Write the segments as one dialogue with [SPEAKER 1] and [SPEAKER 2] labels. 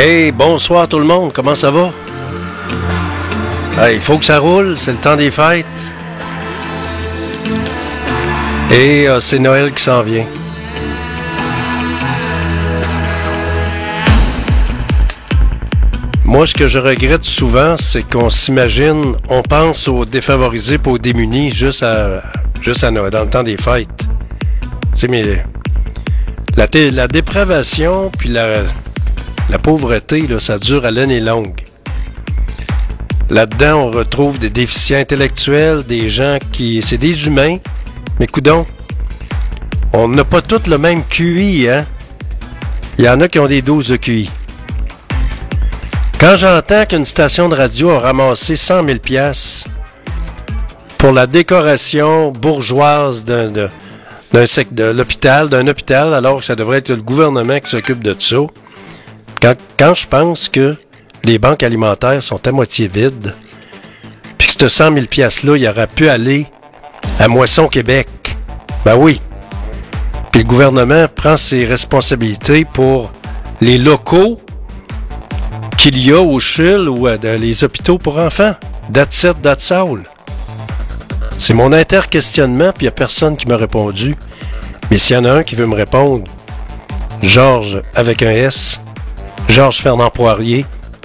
[SPEAKER 1] Hey, bonsoir tout le monde, comment ça va? Hey, il faut que ça roule, c'est le temps des fêtes. Et c'est Noël qui s'en vient. Moi, ce que je regrette souvent, c'est qu'on s'imagine, on pense aux défavorisés et aux démunis juste à Noël, dans le temps des fêtes. Tu sais, mais la dépravation puis la pauvreté, là, ça dure à l'année longue. Là-dedans, on retrouve des déficients intellectuels, des gens qui... C'est des humains, mais coudonc, on n'a pas tous le même QI, hein? Il y en a qui ont des 12 de QI. Quand j'entends qu'une station de radio a ramassé 100 000 $ pour la décoration bourgeoise de l'hôpital, d'un hôpital, alors que ça devrait être le gouvernement qui s'occupe de ça, quand je pense que les banques alimentaires sont à moitié vides, puis que ce 100 000 $-là, il aurait pu aller à Moisson Québec. Ben oui. Puis le gouvernement prend ses responsabilités pour les locaux qu'il y a au CHUL ou dans les hôpitaux pour enfants. That's it, that's all. C'est mon interquestionnement, puis il n'y a personne qui m'a répondu. Mais s'il y en a un qui veut me répondre, Georges avec un S, Georges Fernand Poirier,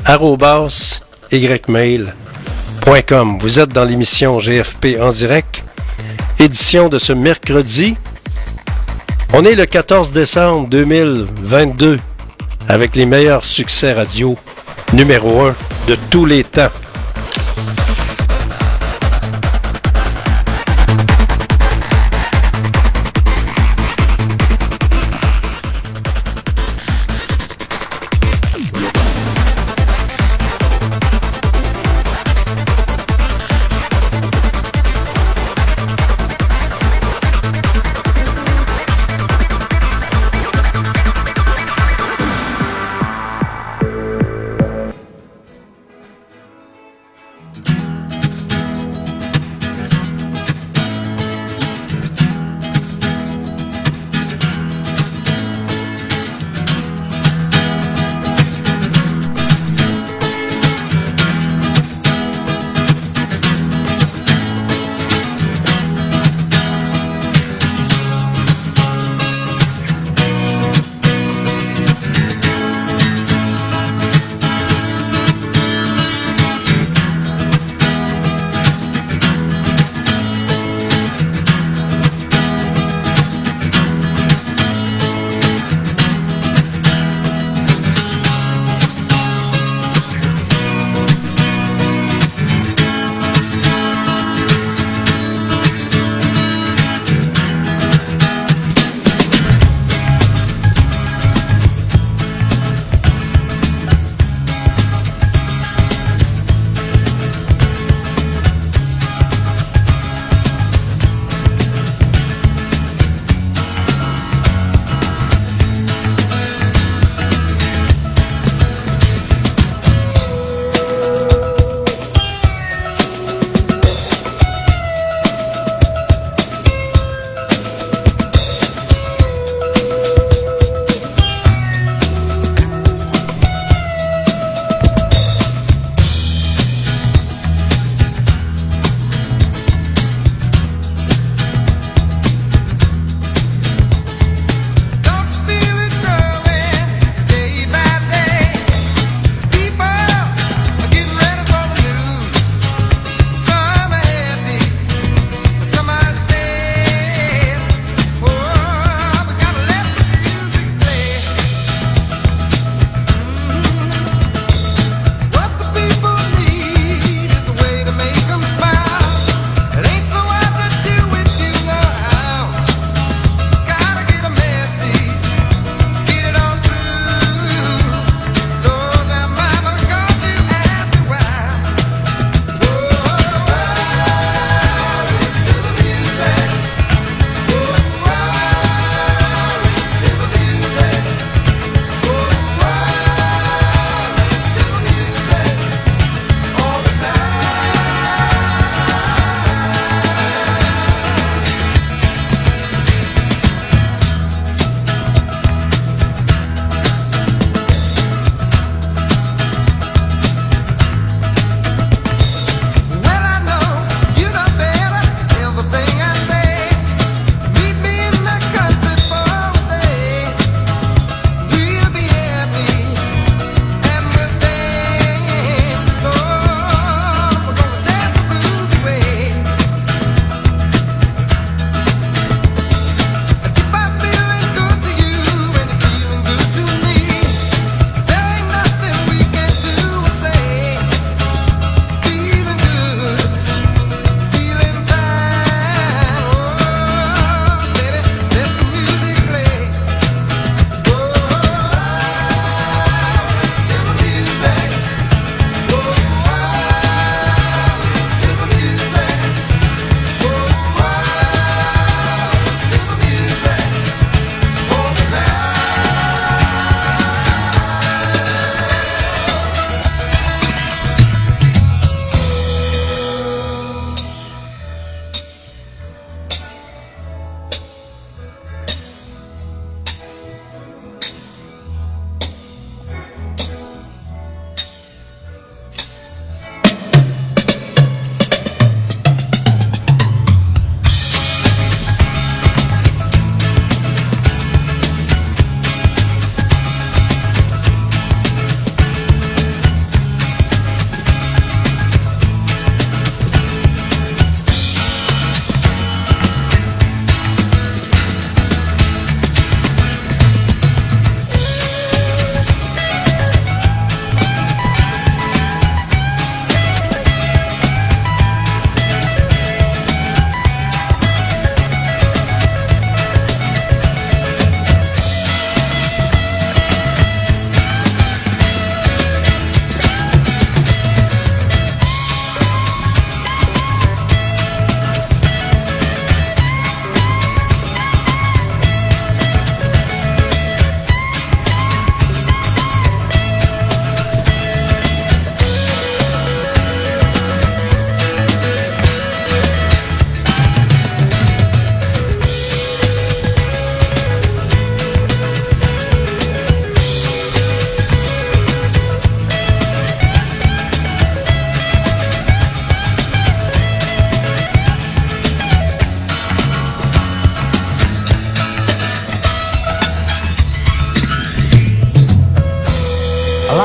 [SPEAKER 1] @ymail.com. Vous êtes dans l'émission GFP en direct, édition de ce mercredi. On est le 14 décembre 2022 avec les meilleurs succès radio numéro 1 de tous les temps.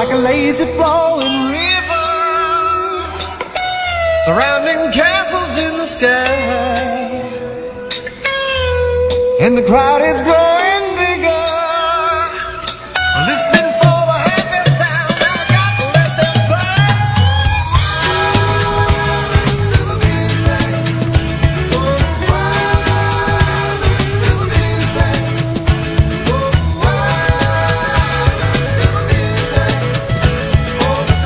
[SPEAKER 2] like a lazy flowing river, surrounding castles in the sky, and the crowd is growing bigger, listening for the happy sound. Now I got to let them play. To the music, oh, to the music, oh, to the music, all the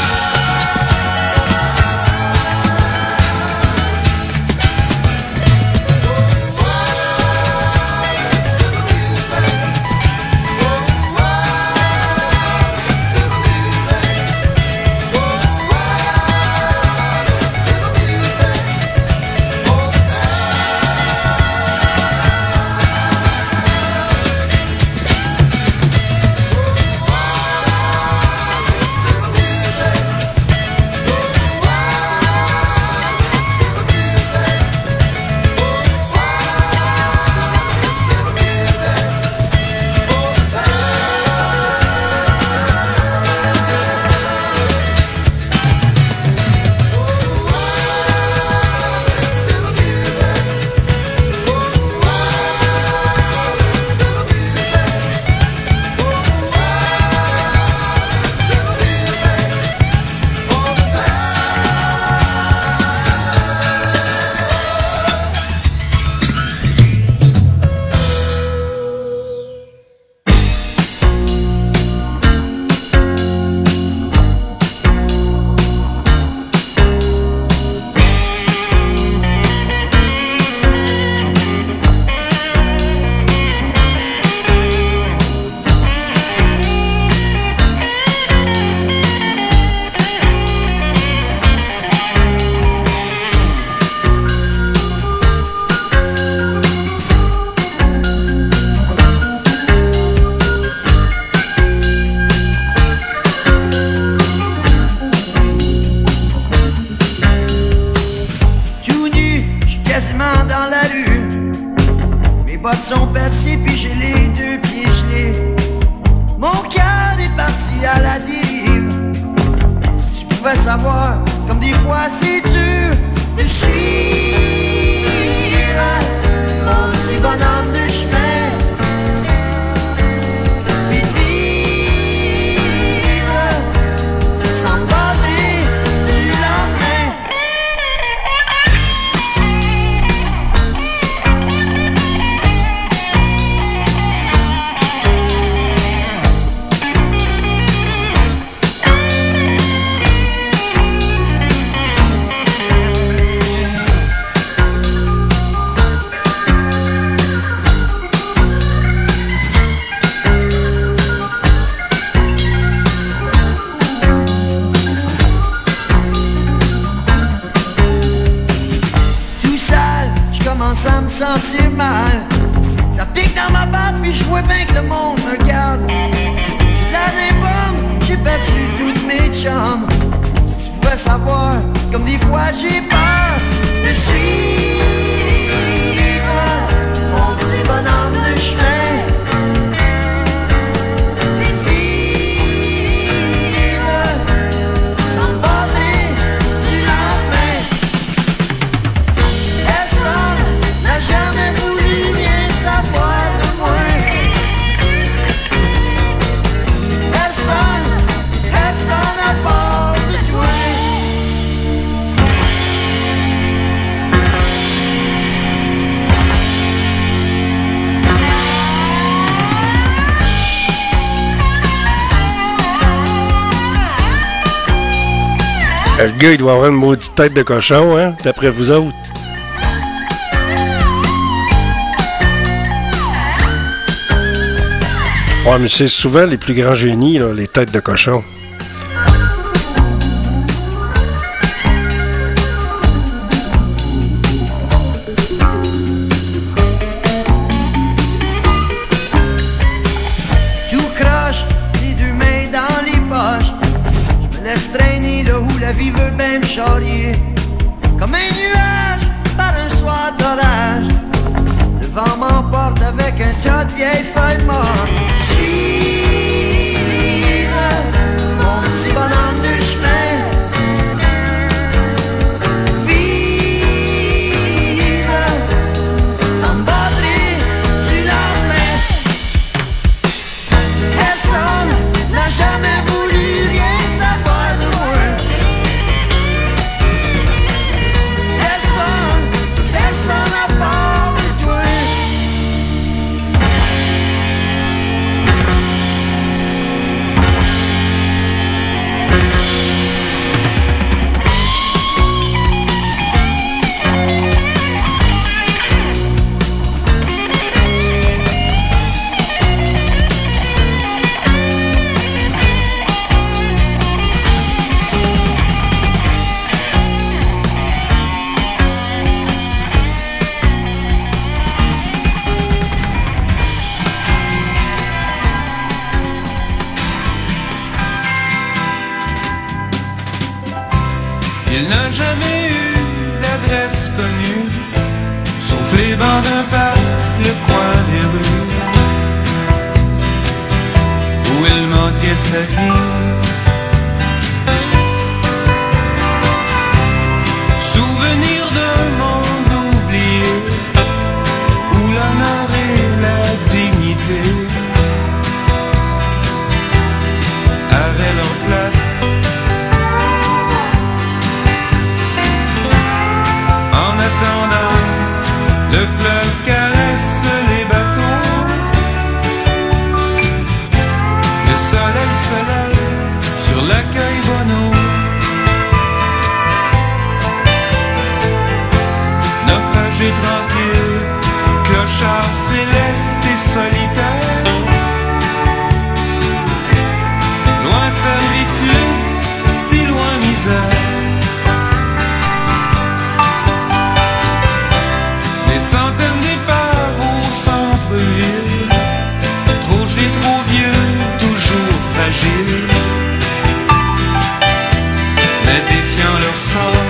[SPEAKER 3] sont percés puis j'ai les deux pieds gelés. Mon cœur est parti à la dérive. Si tu pouvais savoir comme des fois c'est dur de suivre mon petit bonhomme de chemin et de vivre sans me battre du lendemain. Ça me sentir mal. Ça pique dans ma patte, puis je vois bien que le monde me regarde. J'ai l'air d'un bum, j'ai perdu toutes mes chums. Si tu pouvais savoir, comme des fois j'ai peur de suivre mon petit bonhomme de chemin et de vivre sans me battre du lendemain. Personne n'a jamais voulu rien savoir de moi. Personne à part de toi.
[SPEAKER 1] Le gars, il doit avoir une maudite tête de cochon, hein, d'après vous autres. Ouais, mais c'est souvent les plus grands génies, là, les têtes de cochon.
[SPEAKER 3] Tout croche, les deux mains dans les poches. Je me laisse traîner là où la vie veut bien me charrier. Comme un nuage par un soir d'orage. Le vent m'emporte avec un tas de vieilles feuilles mortes. Suivre
[SPEAKER 4] Elle n'a jamais eu d'adresse connue, sauf les bancs d'un parc, le coin des rues, où elle mentait sa vie. Souvenir d'un monde oublié, où l'honneur et la dignité avaient leur place. En attendant, le fleuve caresse les bateaux. Le soleil se lève sur l'accueil Bonneau. Naufragé tranquille, clochard céleste et solitaire. Loin servitude, si loin misère. Les centaines départs au centre-ville, trop gelés, trop vieux, toujours fragiles, mais défiant leur sort.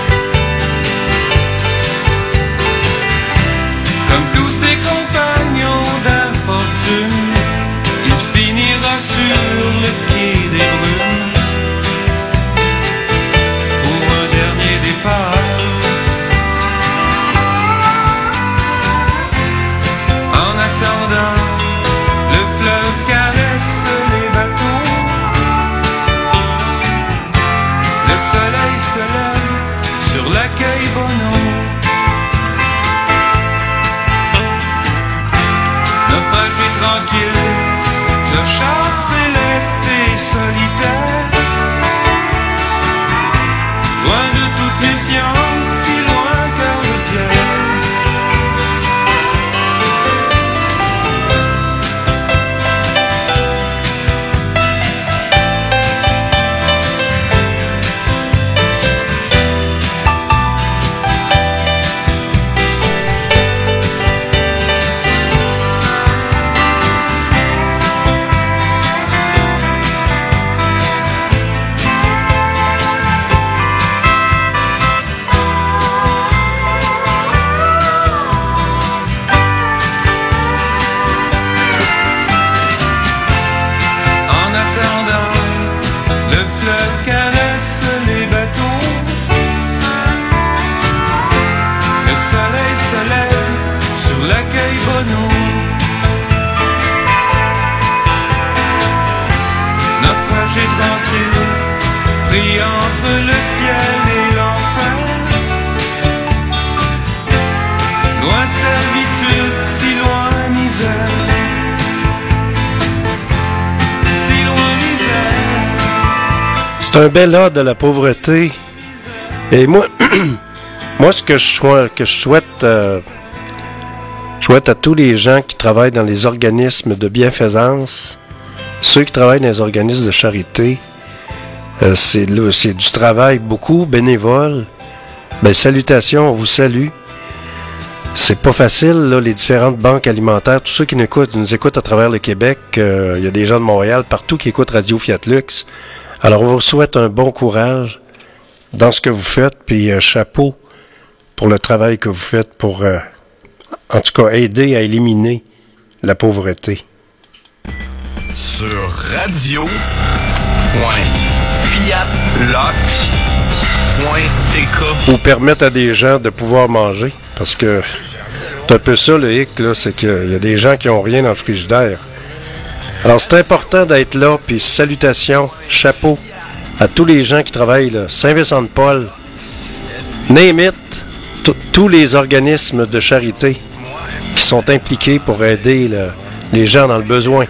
[SPEAKER 4] Comme tous ses compagnons d'infortune, il finira sur le quai des brumes pour un dernier départ. En attendant, le fleuve caresse les bateaux. Le soleil se lève sur l'accueil Bonneau. Naufragé tranquille, clochard céleste et solitaire. Loin de toute méfiance, si loin cœur de pierre. En attendant, le fleuve caresse les bateaux. Le soleil se lève sur l'accueil Bonneau. Naufragé tranquille, pris entre le ciel et l'enfer. Loin servitude, si loin misère. Si loin misère.
[SPEAKER 1] C'est un bel ode de la pauvreté. Et moi, moi ce que je souhaite à tous les gens qui travaillent dans les organismes de bienfaisance, ceux qui travaillent dans les organismes de charité, c'est du travail beaucoup bénévole. Ben, salutations, on vous salue. C'est pas facile, là, les différentes banques alimentaires, tous ceux qui nous écoutent à travers le Québec, il y a des gens de Montréal partout qui écoutent Radio Fiat Lux. Alors, on vous souhaite un bon courage dans ce que vous faites, puis chapeau pour le travail que vous faites pour, en tout cas, aider à éliminer la pauvreté.
[SPEAKER 5] Sur radio.fiatlox.tk
[SPEAKER 1] Ou permettre à des gens de pouvoir manger, parce que c'est un peu ça le hic, là, c'est qu'il y a des gens qui n'ont rien dans le frigidaire. Alors, c'est important d'être là, puis salutations, chapeau à tous les gens qui travaillent là, Saint-Vincent-de-Paul, name it, tous les organismes de charité qui sont impliqués pour aider les gens dans le besoin.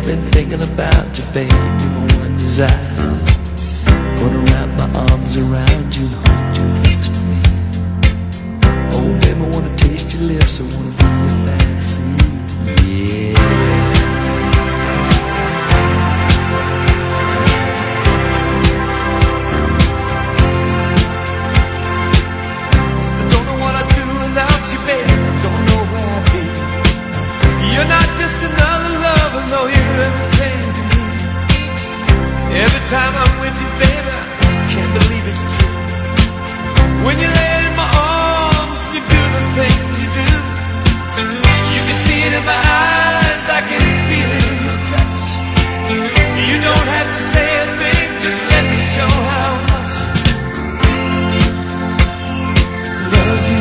[SPEAKER 5] been thinking about you, baby, my one desire. Gonna wrap my arms around you and hold you close to me. Oh, baby, I wanna taste your lips, I wanna be your fantasy. Yeah.
[SPEAKER 4] You're not just another lover, no, you're everything to me. Every time I'm with you, baby, I can't believe it's true. When you lay in my arms and you do the things you do, you can see it in my eyes, I can feel it in your touch. You don't have to say a thing, just let me show how much love you.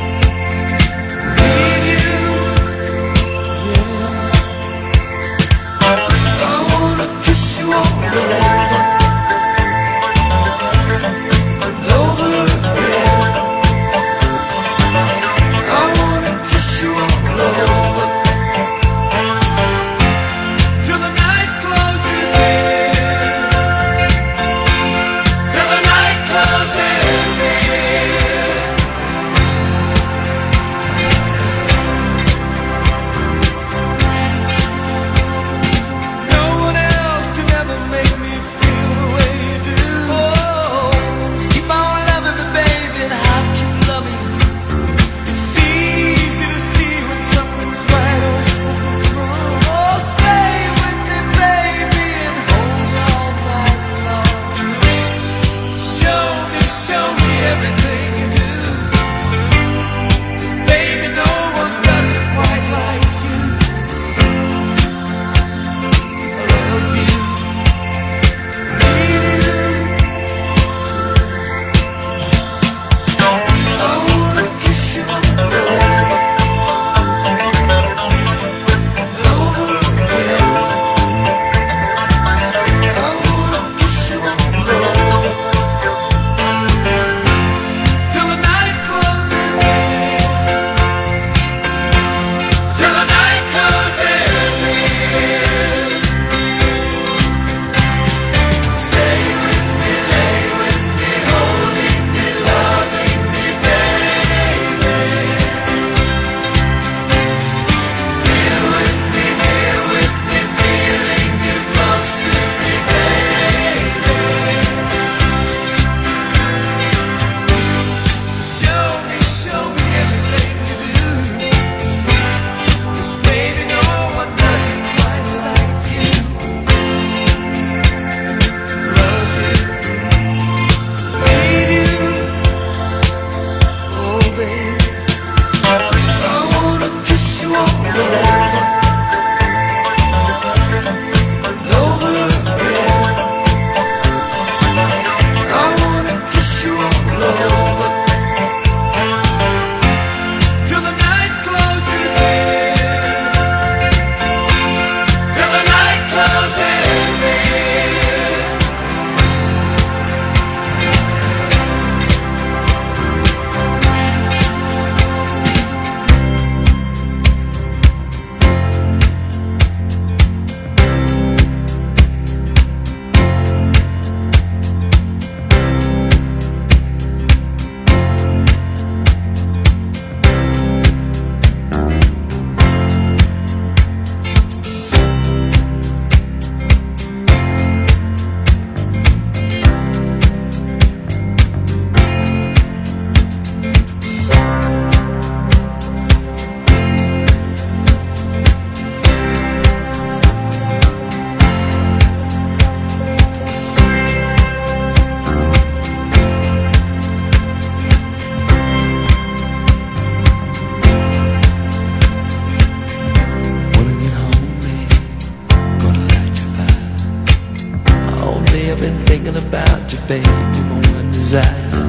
[SPEAKER 5] baby, my one desire.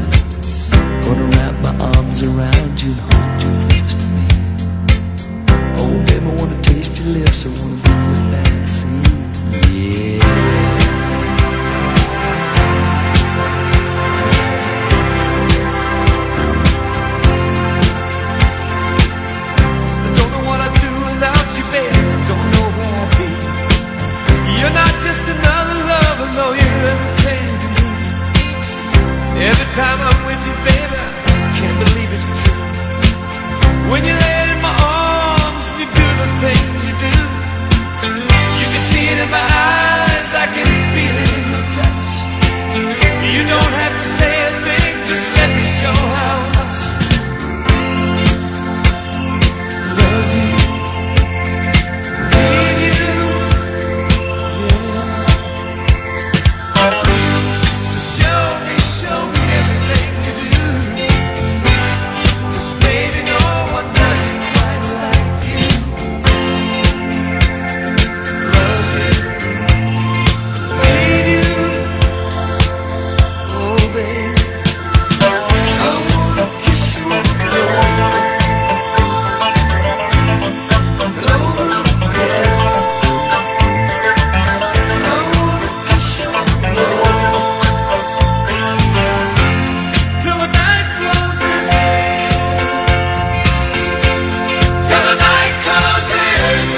[SPEAKER 5] Gonna wrap my arms around you and hold you close to me. Oh, baby, I wanna taste your lips, I wanna be your fantasy, yeah.
[SPEAKER 4] believe it's true. When you lay in my arms and you do the things you do, you can see it in my eyes, I can feel it in your touch. You don't have to say a thing, just let me show how much love you, need you, yeah. So show me everything you do, 'cause baby no one does it quite like you. Love you, need you, oh baby, I wanna kiss you and blow till the night closes in, till the night closes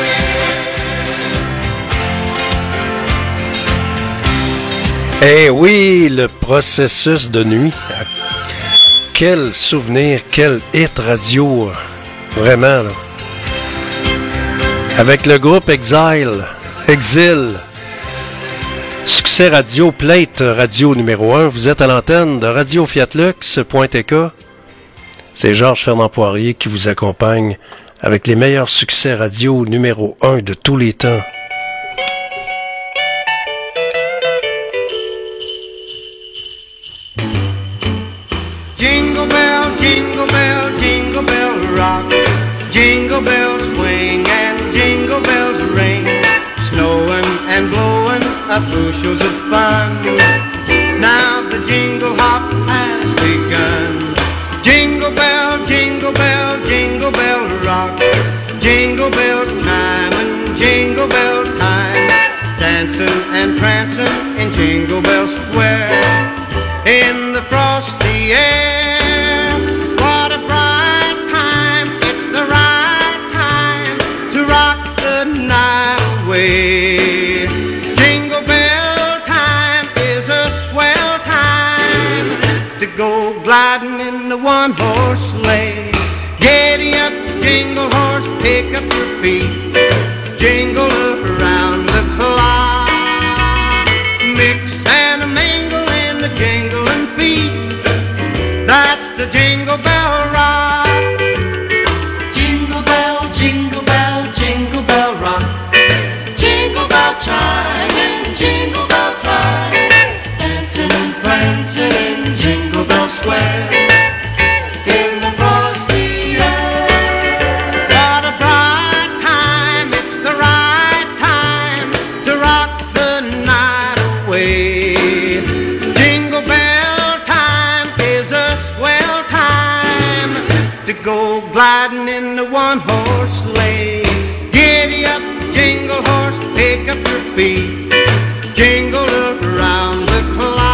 [SPEAKER 4] in.
[SPEAKER 1] Eh oui, le processus de nuit. Quel souvenir, quel hit radio. Vraiment, là. Avec le groupe Exile. Succès radio, plate radio numéro 1. Vous êtes à l'antenne de Radio Fiatlux.tk. C'est Georges Fernand Poirier qui vous accompagne avec les meilleurs succès radio numéro 1 de tous les temps.
[SPEAKER 3] Jingle bell, jingle bell rock. Jingle bells swing and jingle bells ring. Snowing and blowing up bushels of fun. Now the jingle hop has begun. Jingle bell, jingle bell, jingle bell rock. Jingle bells chime and jingle bell time. Dancing and prancing in Jingle Bell Square. In the frosty air, what a bright time, it's the right time to rock the night away. Jingle bell time is a swell time to go gliding in the one-horse sleigh. Giddy up, jingle horse, pick up your feet, jingle around the clock. Mix and a mingle in the jingling feet, that's the Jingle Bell Rock. Jingle bell, jingle bell, jingle bell rock. Jingle bell chime and jingle bell time. Dancing and prancing in Jingle Bell Square. In the frosty air. What a bright time, it's the right time to rock the night away. Jingle bell time is a swell time to go gliding in the one-horse sleigh. Giddy up, jingle horse, pick up your feet, jingle around the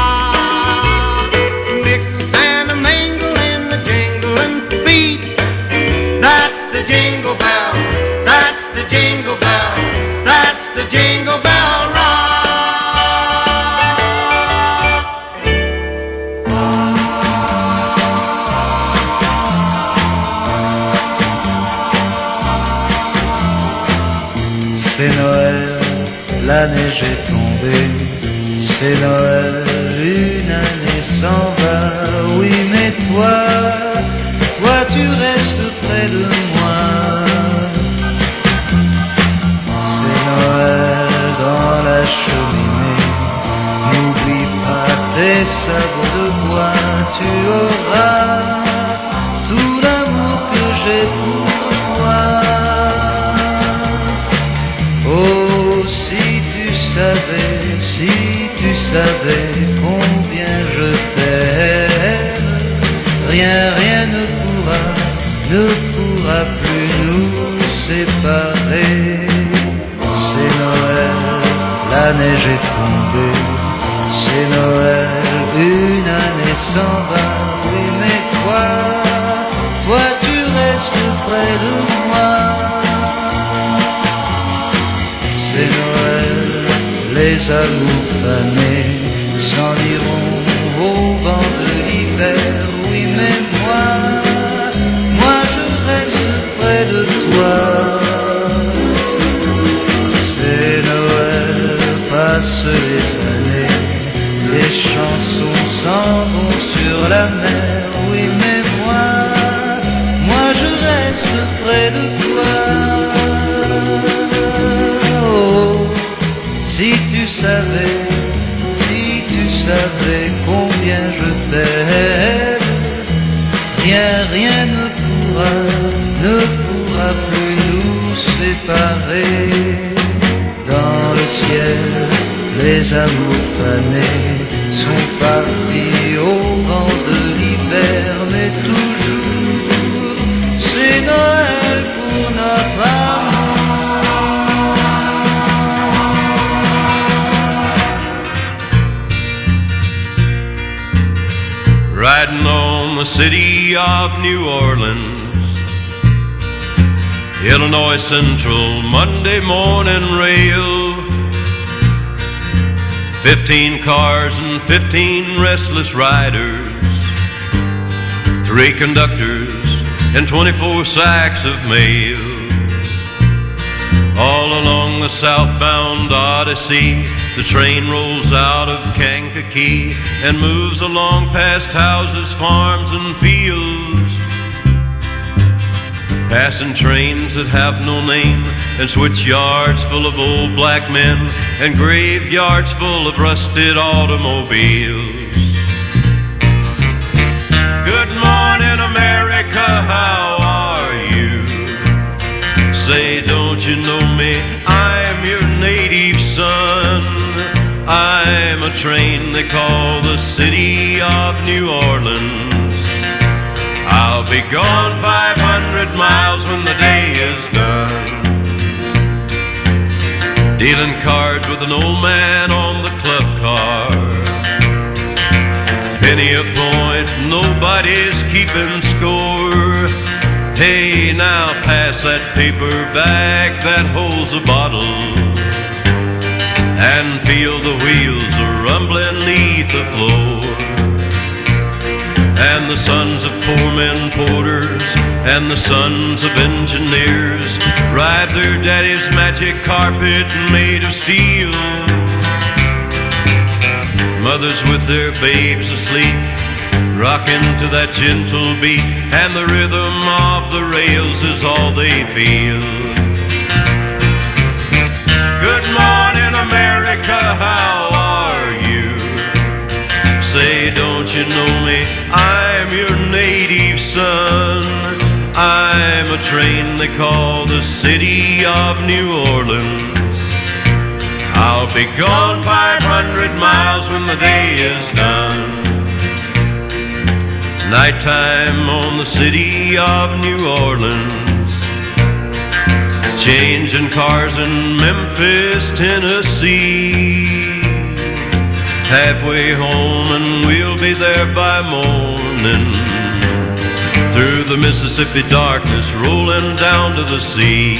[SPEAKER 3] clock. Mix and a mingle in the jingling feet, that's the Jingle Bell, that's the Jingle Bell, that's the Jingle Bell Rock.
[SPEAKER 6] C'est Noël, la neige est tombée. C'est Noël, une année s'en va. Oui, mais toi tu restes près de moi. C'est Noël dans la cheminée. N'oublie pas tes sabots de bois. Tu auras tout l'amour que j'ai pour toi. Oh, si tu savais combien je t'aime, rien ne pourra plus nous séparer. C'est Noël, la neige est tombée. C'est Noël, une année s'en va. Oui, mais toi tu restes près de moi. C'est Noël, les amours fanés s'en iront au vent de l'hiver. Oui, mais près de toi. Oh, si tu savais combien je t'aime, rien ne pourra plus nous séparer. Dans le ciel, les amours fanés sont partis au vent de l'hiver, mais toujours c'est Noël pour notre amour.
[SPEAKER 7] Riding on the city of New Orleans, Illinois Central Monday morning rail. 15 cars and 15 restless riders, 3 conductors and 24 sacks of mail. All along the southbound Odyssey, the train rolls out of Kankakee and moves along past houses, farms, and fields, passing trains that have no name, and switch yards full of old black men, and graveyards full of rusted automobiles. Good morning, America, how are you? Say, don't you know me? I'm your native son. I'm a train they call the city of New Orleans. I'll be gone 500 miles when the day is done, dealing cards with an old man on the club car. Penny a point, nobody's keeping score. Hey, now pass that paper bag that holds a bottle, and feel the wheels rumbling neath the floor. And the sons of poor men porters and the sons of engineers ride their daddy's magic carpet made of steel. Mothers with their babes asleep, rocking to that gentle beat, and the rhythm of the rails is all they feel. Good morning, America, how are you? Say, don't you know me? I'm your native son. I'm a train they call the city of New Orleans. I'll be gone 500 miles when the day is done. Nighttime on the city of New Orleans, changing cars in Memphis, Tennessee. Halfway home and we'll be there by morning, through the Mississippi darkness rolling down to the sea.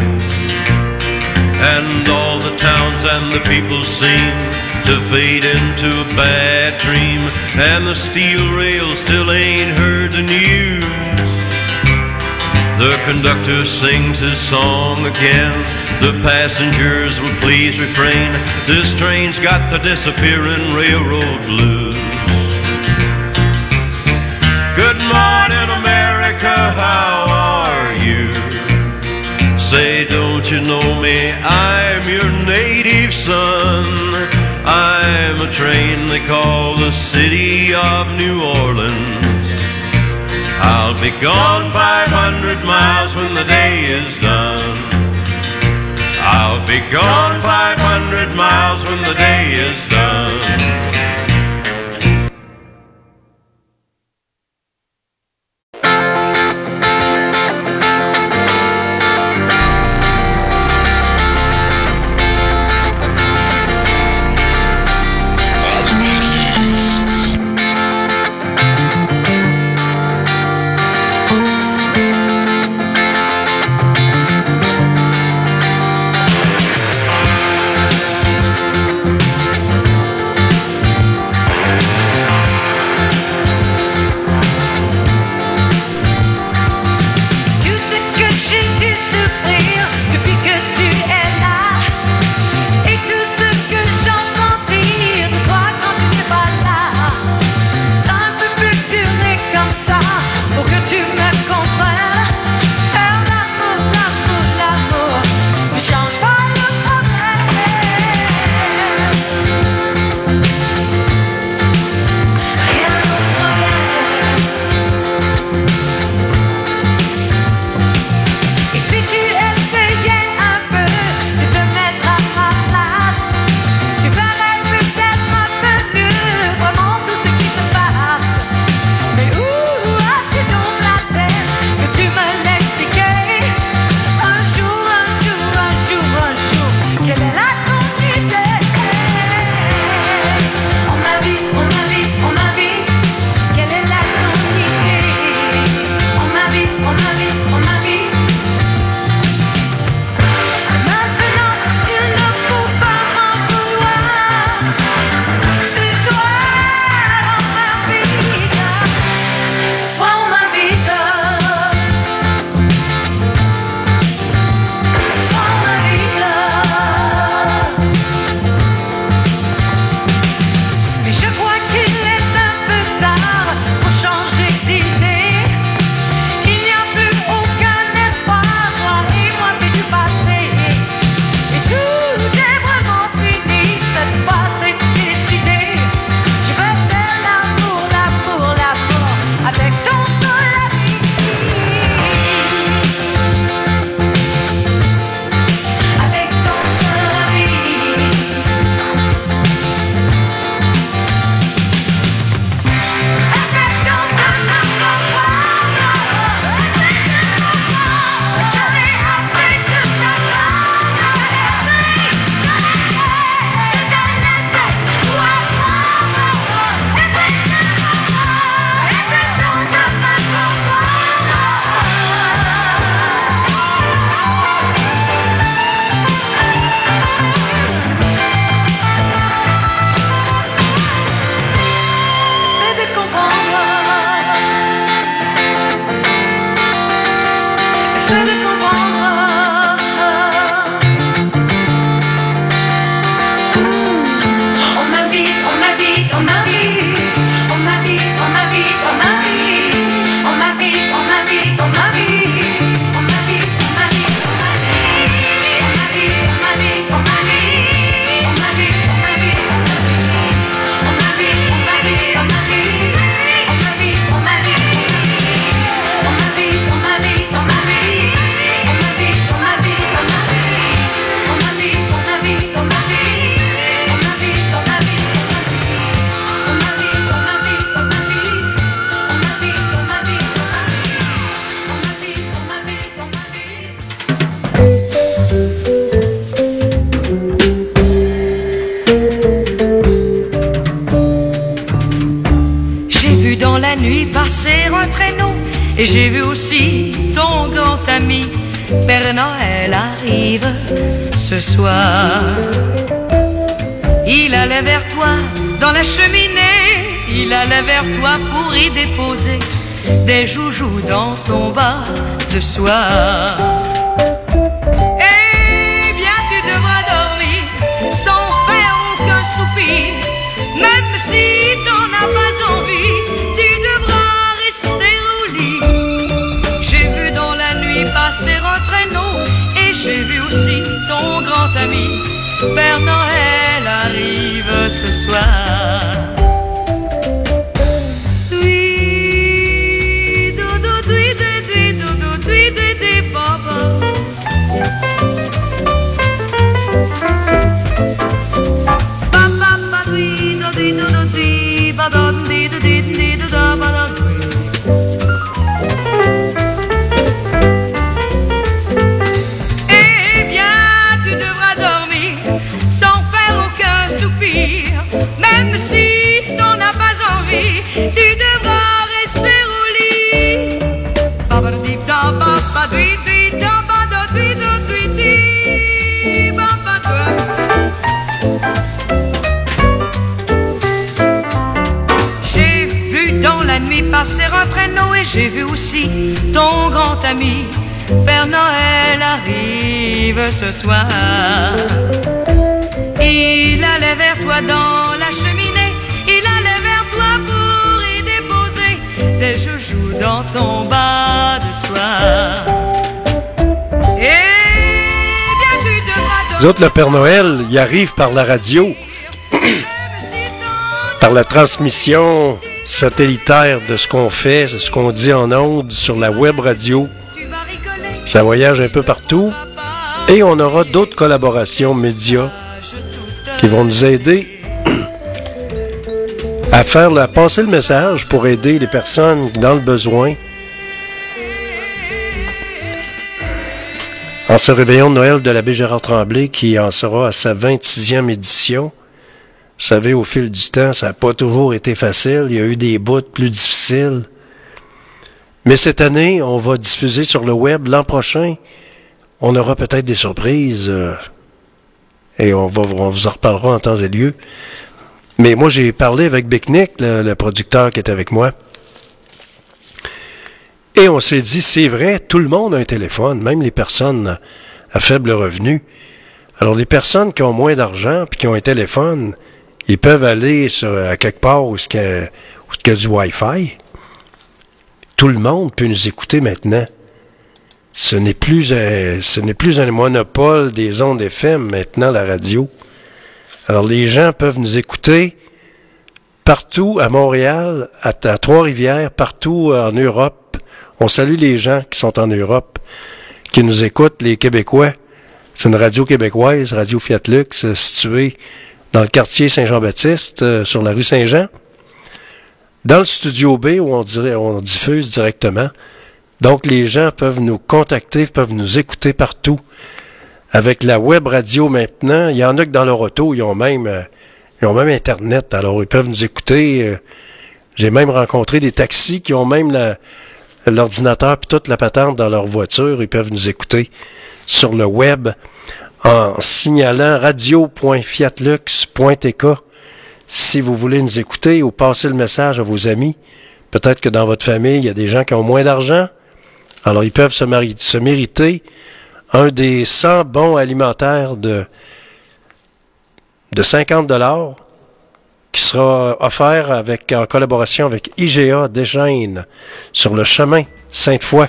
[SPEAKER 7] And all the towns and the people seem to fade into a bad dream, and the steel rails still ain't heard the news. The conductor sings his song again, the passengers will please refrain. This train's got the disappearing railroad blues. Good morning, America, how are you? Say, don't you know me? I'm your native son. I'm a train they call the city of New Orleans. I'll be gone 500 miles when the day is done. I'll be gone 500 miles when the day is done.
[SPEAKER 8] besoin de comprendre. On m'invite, on m'invite, on m'invite, on m'invite, on m'invite, on m'invite, on m'invite, on m'invite, on m'invite.
[SPEAKER 3] Passer un traîneau et j'ai vu aussi ton grand ami Père Noël arrive ce soir. Il allait vers toi dans la cheminée, il allait vers toi pour y déposer des joujoux dans ton bas de soie. Eh bien tu devras dormir sans faire aucun soupir, même si t'en as pas envie, tu devras rester au lit. J'ai vu dans la nuit passer un traîneau et j'ai vu aussi ton grand ami Père Noël arrive ce soir. Eh bien, tu devras dormir sans faire aucun soupir, même si t'en as pas envie, tu devras rester au lit. J'ai vu dans la nuit passer un traîneau et j'ai vu aussi ton grand ami Père Noël arrive ce soir. Il allait vers toi dans la cheminée, il allait vers toi pour y déposer des joujoux dans ton bas de soie. Eh bien tu devras
[SPEAKER 1] Nous autres, le Père Noël, il arrive par la radio, par la transmission satellitaire de ce qu'on fait, de ce qu'on dit en ondes sur la web radio. Ça voyage un peu partout. Et on aura d'autres collaborations médias qui vont nous aider à passer le message pour aider les personnes dans le besoin. En ce réveillon de Noël de l'abbé Gérard Tremblay, qui en sera à sa 26e édition. Vous savez, au fil du temps, ça n'a pas toujours été facile. Il y a eu des bouts plus difficiles. Mais cette année, on va diffuser sur le web. L'an prochain, on aura peut-être des surprises. Et on vous en reparlera en temps et lieu. Mais moi, j'ai parlé avec Bicknick, le producteur qui est avec moi. Et on s'est dit, c'est vrai, tout le monde a un téléphone, même les personnes à faible revenu. Alors, les personnes qui ont moins d'argent puis qui ont un téléphone, ils peuvent aller à quelque part où il y a du Wi-Fi. Tout le monde peut nous écouter maintenant. Ce n'est plus un monopole des ondes FM maintenant, la radio. Alors, les gens peuvent nous écouter partout à Montréal, à Trois-Rivières, partout en Europe. On salue les gens qui sont en Europe, qui nous écoutent, les Québécois. C'est une radio québécoise, Radio Fiat Lux, située dans le quartier Saint-Jean-Baptiste, sur la rue Saint-Jean. Dans le studio B, où on diffuse directement. Donc, les gens peuvent nous contacter, peuvent nous écouter partout. Avec la web radio maintenant, il y en a que dans leur auto, ils ont même Internet. Alors, ils peuvent nous écouter. J'ai même rencontré des taxis qui ont même l'ordinateur puis toute la patente dans leur voiture. Ils peuvent nous écouter sur le web en signalant radio.fiatlux.tk si vous voulez nous écouter ou passer le message à vos amis. Peut-être que dans votre famille, il y a des gens qui ont moins d'argent. Alors, ils peuvent se mériter un des 100 bons alimentaires de 50 $ qui sera offert en collaboration avec IGA Desjeunes sur le chemin Sainte-Foy.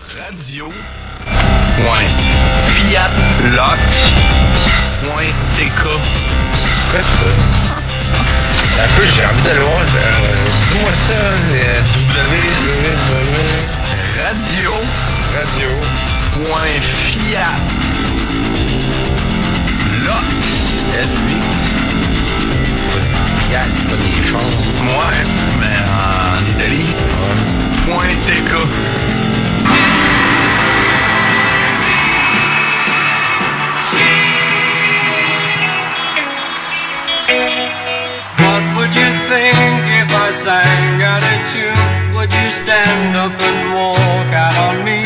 [SPEAKER 9] Radio.fiatlox.tk. Quoi ça? Un peu, j'ai envie d'aller voir. Dis-moi ça, Fiat, pas des chars. Ouais, mais en Italie. .tk.
[SPEAKER 10] What would you think if I sang out a tune? Would you stand up and walk out on me?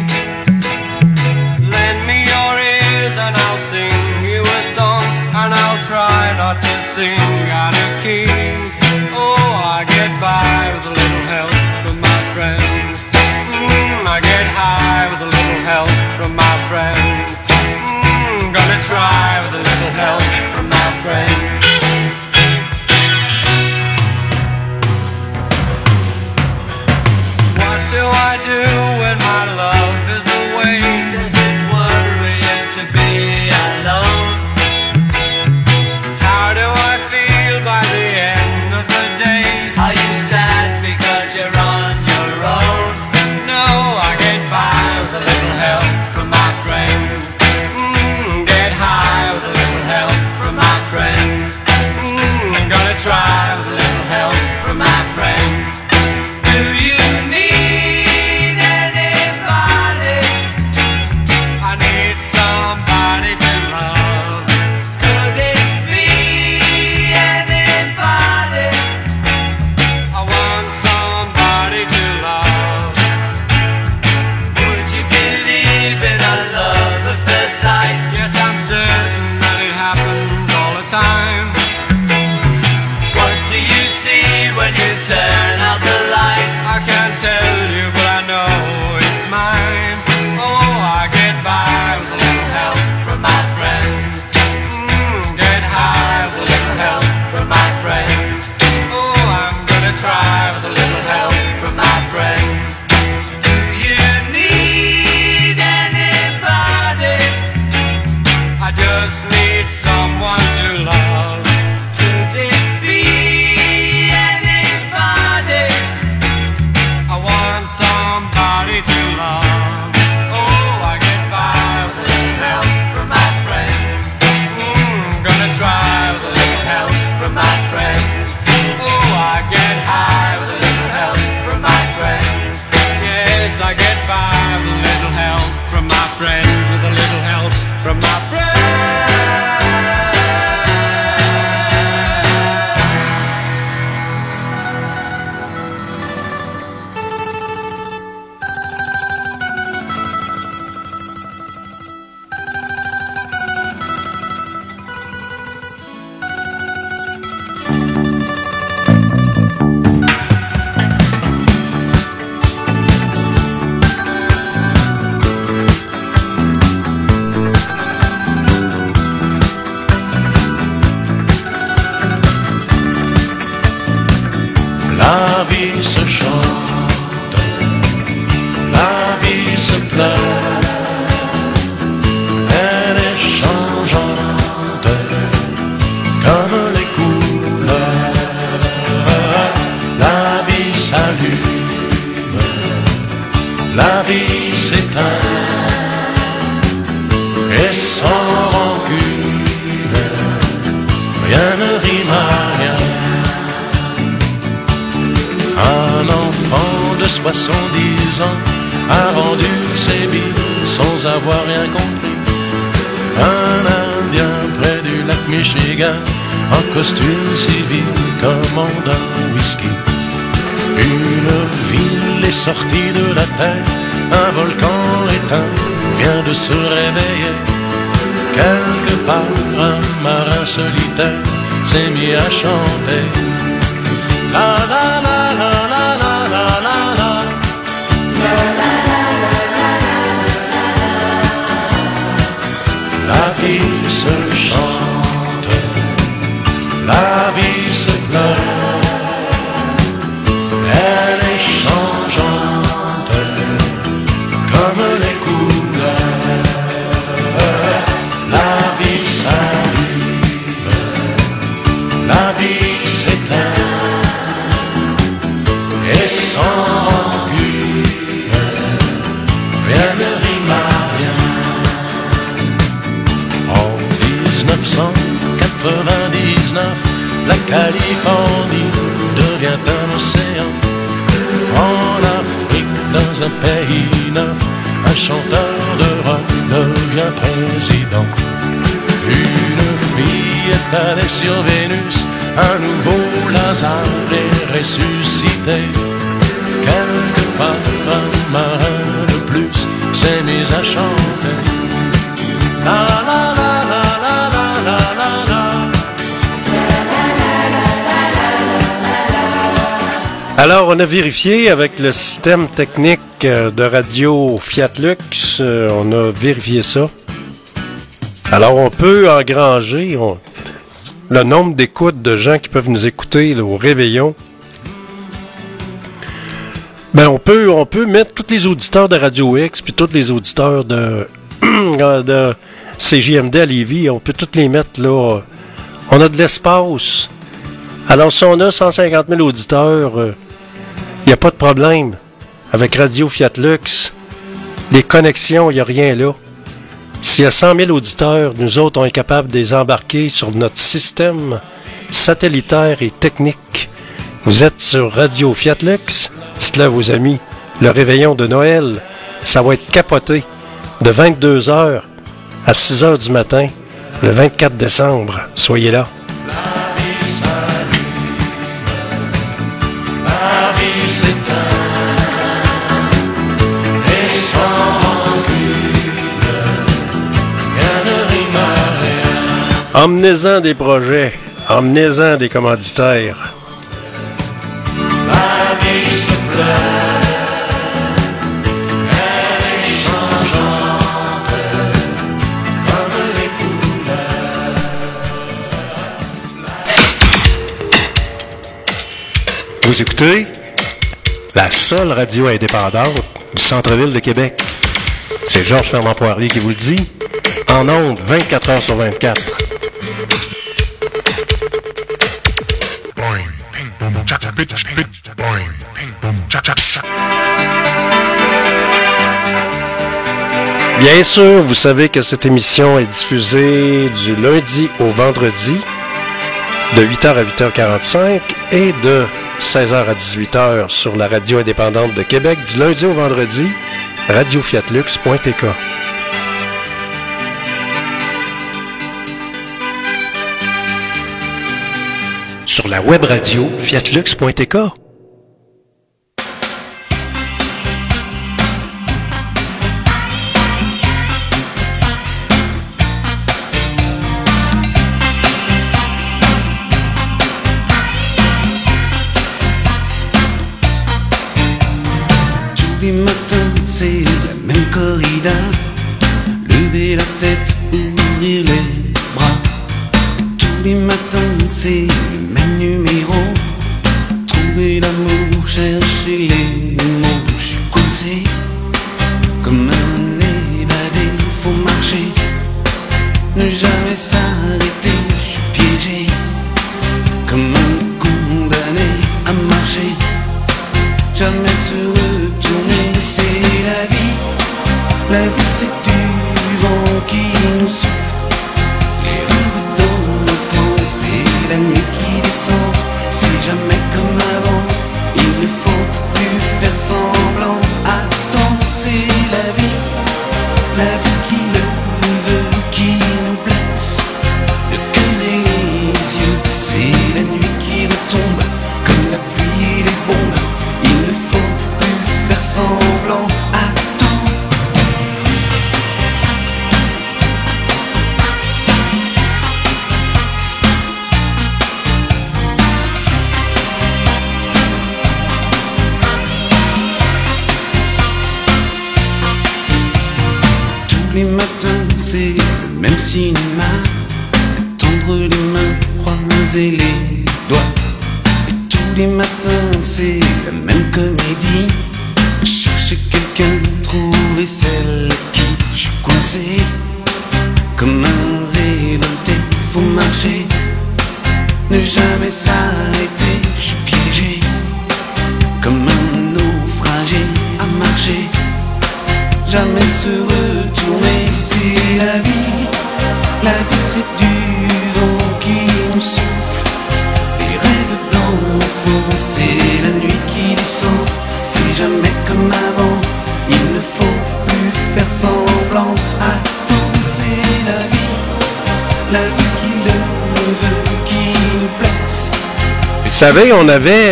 [SPEAKER 10] Lend me your ears and I'll sing you a song, and I'll try not to sing out of key. Oh, I get by with a little help from my friends. I get high with a little help from my friends. Gonna try with a little help from my friends. What do I do when my love is away? Does it worry you to be alone? How do I feel by the end of the day? Are you sad because you're on your own? No, I get by with a little help from my friends. Get high with a little help from my friends. Gonna try with a little help from my friends. Do you need anybody? I need somebody to love. Could it be anybody? I want somebody to love. Would you believe in a love at first sight? Yes, I'm certain that it happens all the time. What do you see when you turn out the light? I can't tell you, but I know it's mine. Oh, I get by with a little help from my friends. Get high with a little help from my friends. Oh, I'm gonna try with a little help from my friends. Do you need anybody? I just need someone to love. Could it be anybody? I want somebody to love. Oh, I get by with a little help from my friends. Gonna try with a little help from my friends. Oh, I get high with a little help from my friends. Yes, I get by with a little help from my friends. With a little help from my friends.
[SPEAKER 5] La vie se chante, la vie se pleure, elle est changeante comme les couleurs. La vie s'allume, la vie s'éteint, et sans rancune, rien ne rime à rien. Un enfant de 70 ans a vendu ses billes sans avoir rien compris. Un Indien près du lac Michigan, en costume civil, commande un whisky. Une ville est sortie de la terre, un volcan éteint vient de se réveiller. Quelque part, un marin solitaire s'est mis à chanter. La la la la la la la la la la la la la
[SPEAKER 11] La Californie devient un océan. En Afrique, dans un pays neuf, un chanteur de rock devient président. Une fille est allée sur Vénus, un nouveau Lazare est ressuscité. Quelque part, un marin de plus s'est mis à chanter. La la la la la la la la.
[SPEAKER 1] Alors, on a vérifié avec le système technique de radio Fiat Lux, on a vérifié ça. Alors, on peut engranger le nombre d'écoutes de gens qui peuvent nous écouter là, au réveillon. Ben, on peut mettre tous les auditeurs de Radio X puis tous les auditeurs de CJMD à Lévis, on peut tous les mettre là. On a de l'espace. Alors, si on a 150 000 auditeurs, il n'y a pas de problème. Avec Radio Fiat Lux, les connexions, il n'y a rien là. S'il y a 100 000 auditeurs, nous autres, on est capable de les embarquer sur notre système satellitaire et technique. Vous êtes sur Radio Fiat Lux. Dites-le à vos amis. Le réveillon de Noël, ça va être capoté de 22h à 6h du matin, le 24 décembre. Soyez là. Emmenez-en des projets, emmenez-en des commanditaires. Vous écoutez la seule radio indépendante du centre-ville de Québec. C'est Georges Fernand Poirier qui vous le dit. En ondes, 24 heures sur 24. Bien sûr, vous savez que cette émission est diffusée du lundi au vendredi, de 8h à 8h45 et de 16h à 18h sur la radio indépendante de Québec, du lundi au vendredi, radiofiatlux.tk. Sur la web radio fiatlux.tk.
[SPEAKER 12] Tous les matins, c'est la même corrida. Lever la tête, ouvrir les bras. Tous les matins, c'est le même numéro. Trouver l'amour, chercher les mots. Je suis coincé comme un évadé. Faut marcher, ne jamais s'arrêter. Je suis piégé comme un condamné à marcher. Jamais se retourner, c'est la vie. La vie, c'est du vent qui nous souffle. Les rêves dans l'enfance, c'est la nuit qui descend. C'est jamais comme avant, il ne faut plus faire semblant. Attends, c'est la vie qui le veut, qui nous blesse. Le cœur et les yeux, c'est la nuit qui retombe comme la pluie et les bombes. Il ne faut plus faire semblant. Attends. Tous les matins, c'est le même cinéma. Tendre les mains, croiser les doigts. Tous les matins, c'est la même comédie. Chercher quelqu'un, trouver celle qui je suis coincé comme un révolté. Faut marcher, ne jamais s'arrêter. Je suis piégé comme un naufragé à marcher. Jamais se retourner, c'est la vie. La vie, c'est du vent qui nous souffle. C'est la nuit qui descend, c'est jamais comme avant. Il ne faut plus faire semblant. Attends, c'est la vie qui lève, qui nous blesse.
[SPEAKER 1] Vous savez, on avait...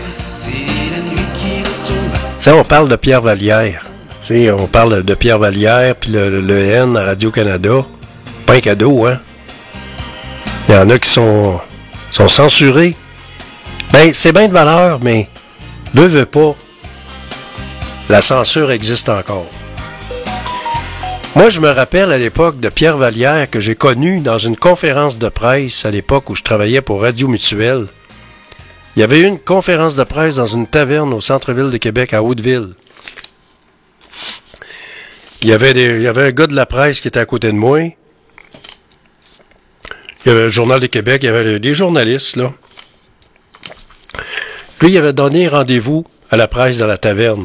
[SPEAKER 1] Ça, on parle de Pierre Vallière. Tu sais, on parle de Pierre Vallière, puis le N à Radio-Canada. Pas un cadeau, hein? Il y en a qui sont censurés. Ben, c'est bien de valeur, mais veut pas. La censure existe encore. Moi, je me rappelle à l'époque de Pierre Vallière que j'ai connu dans une conférence de presse à l'époque où je travaillais pour Radio Mutuelle. Il y avait eu une conférence de presse dans une taverne au centre-ville de Québec, à Hauteville. Il y avait un gars de la presse qui était à côté de moi. Il y avait le Journal de Québec, il y avait des journalistes, là. Lui, il avait donné rendez-vous à la presse dans la taverne.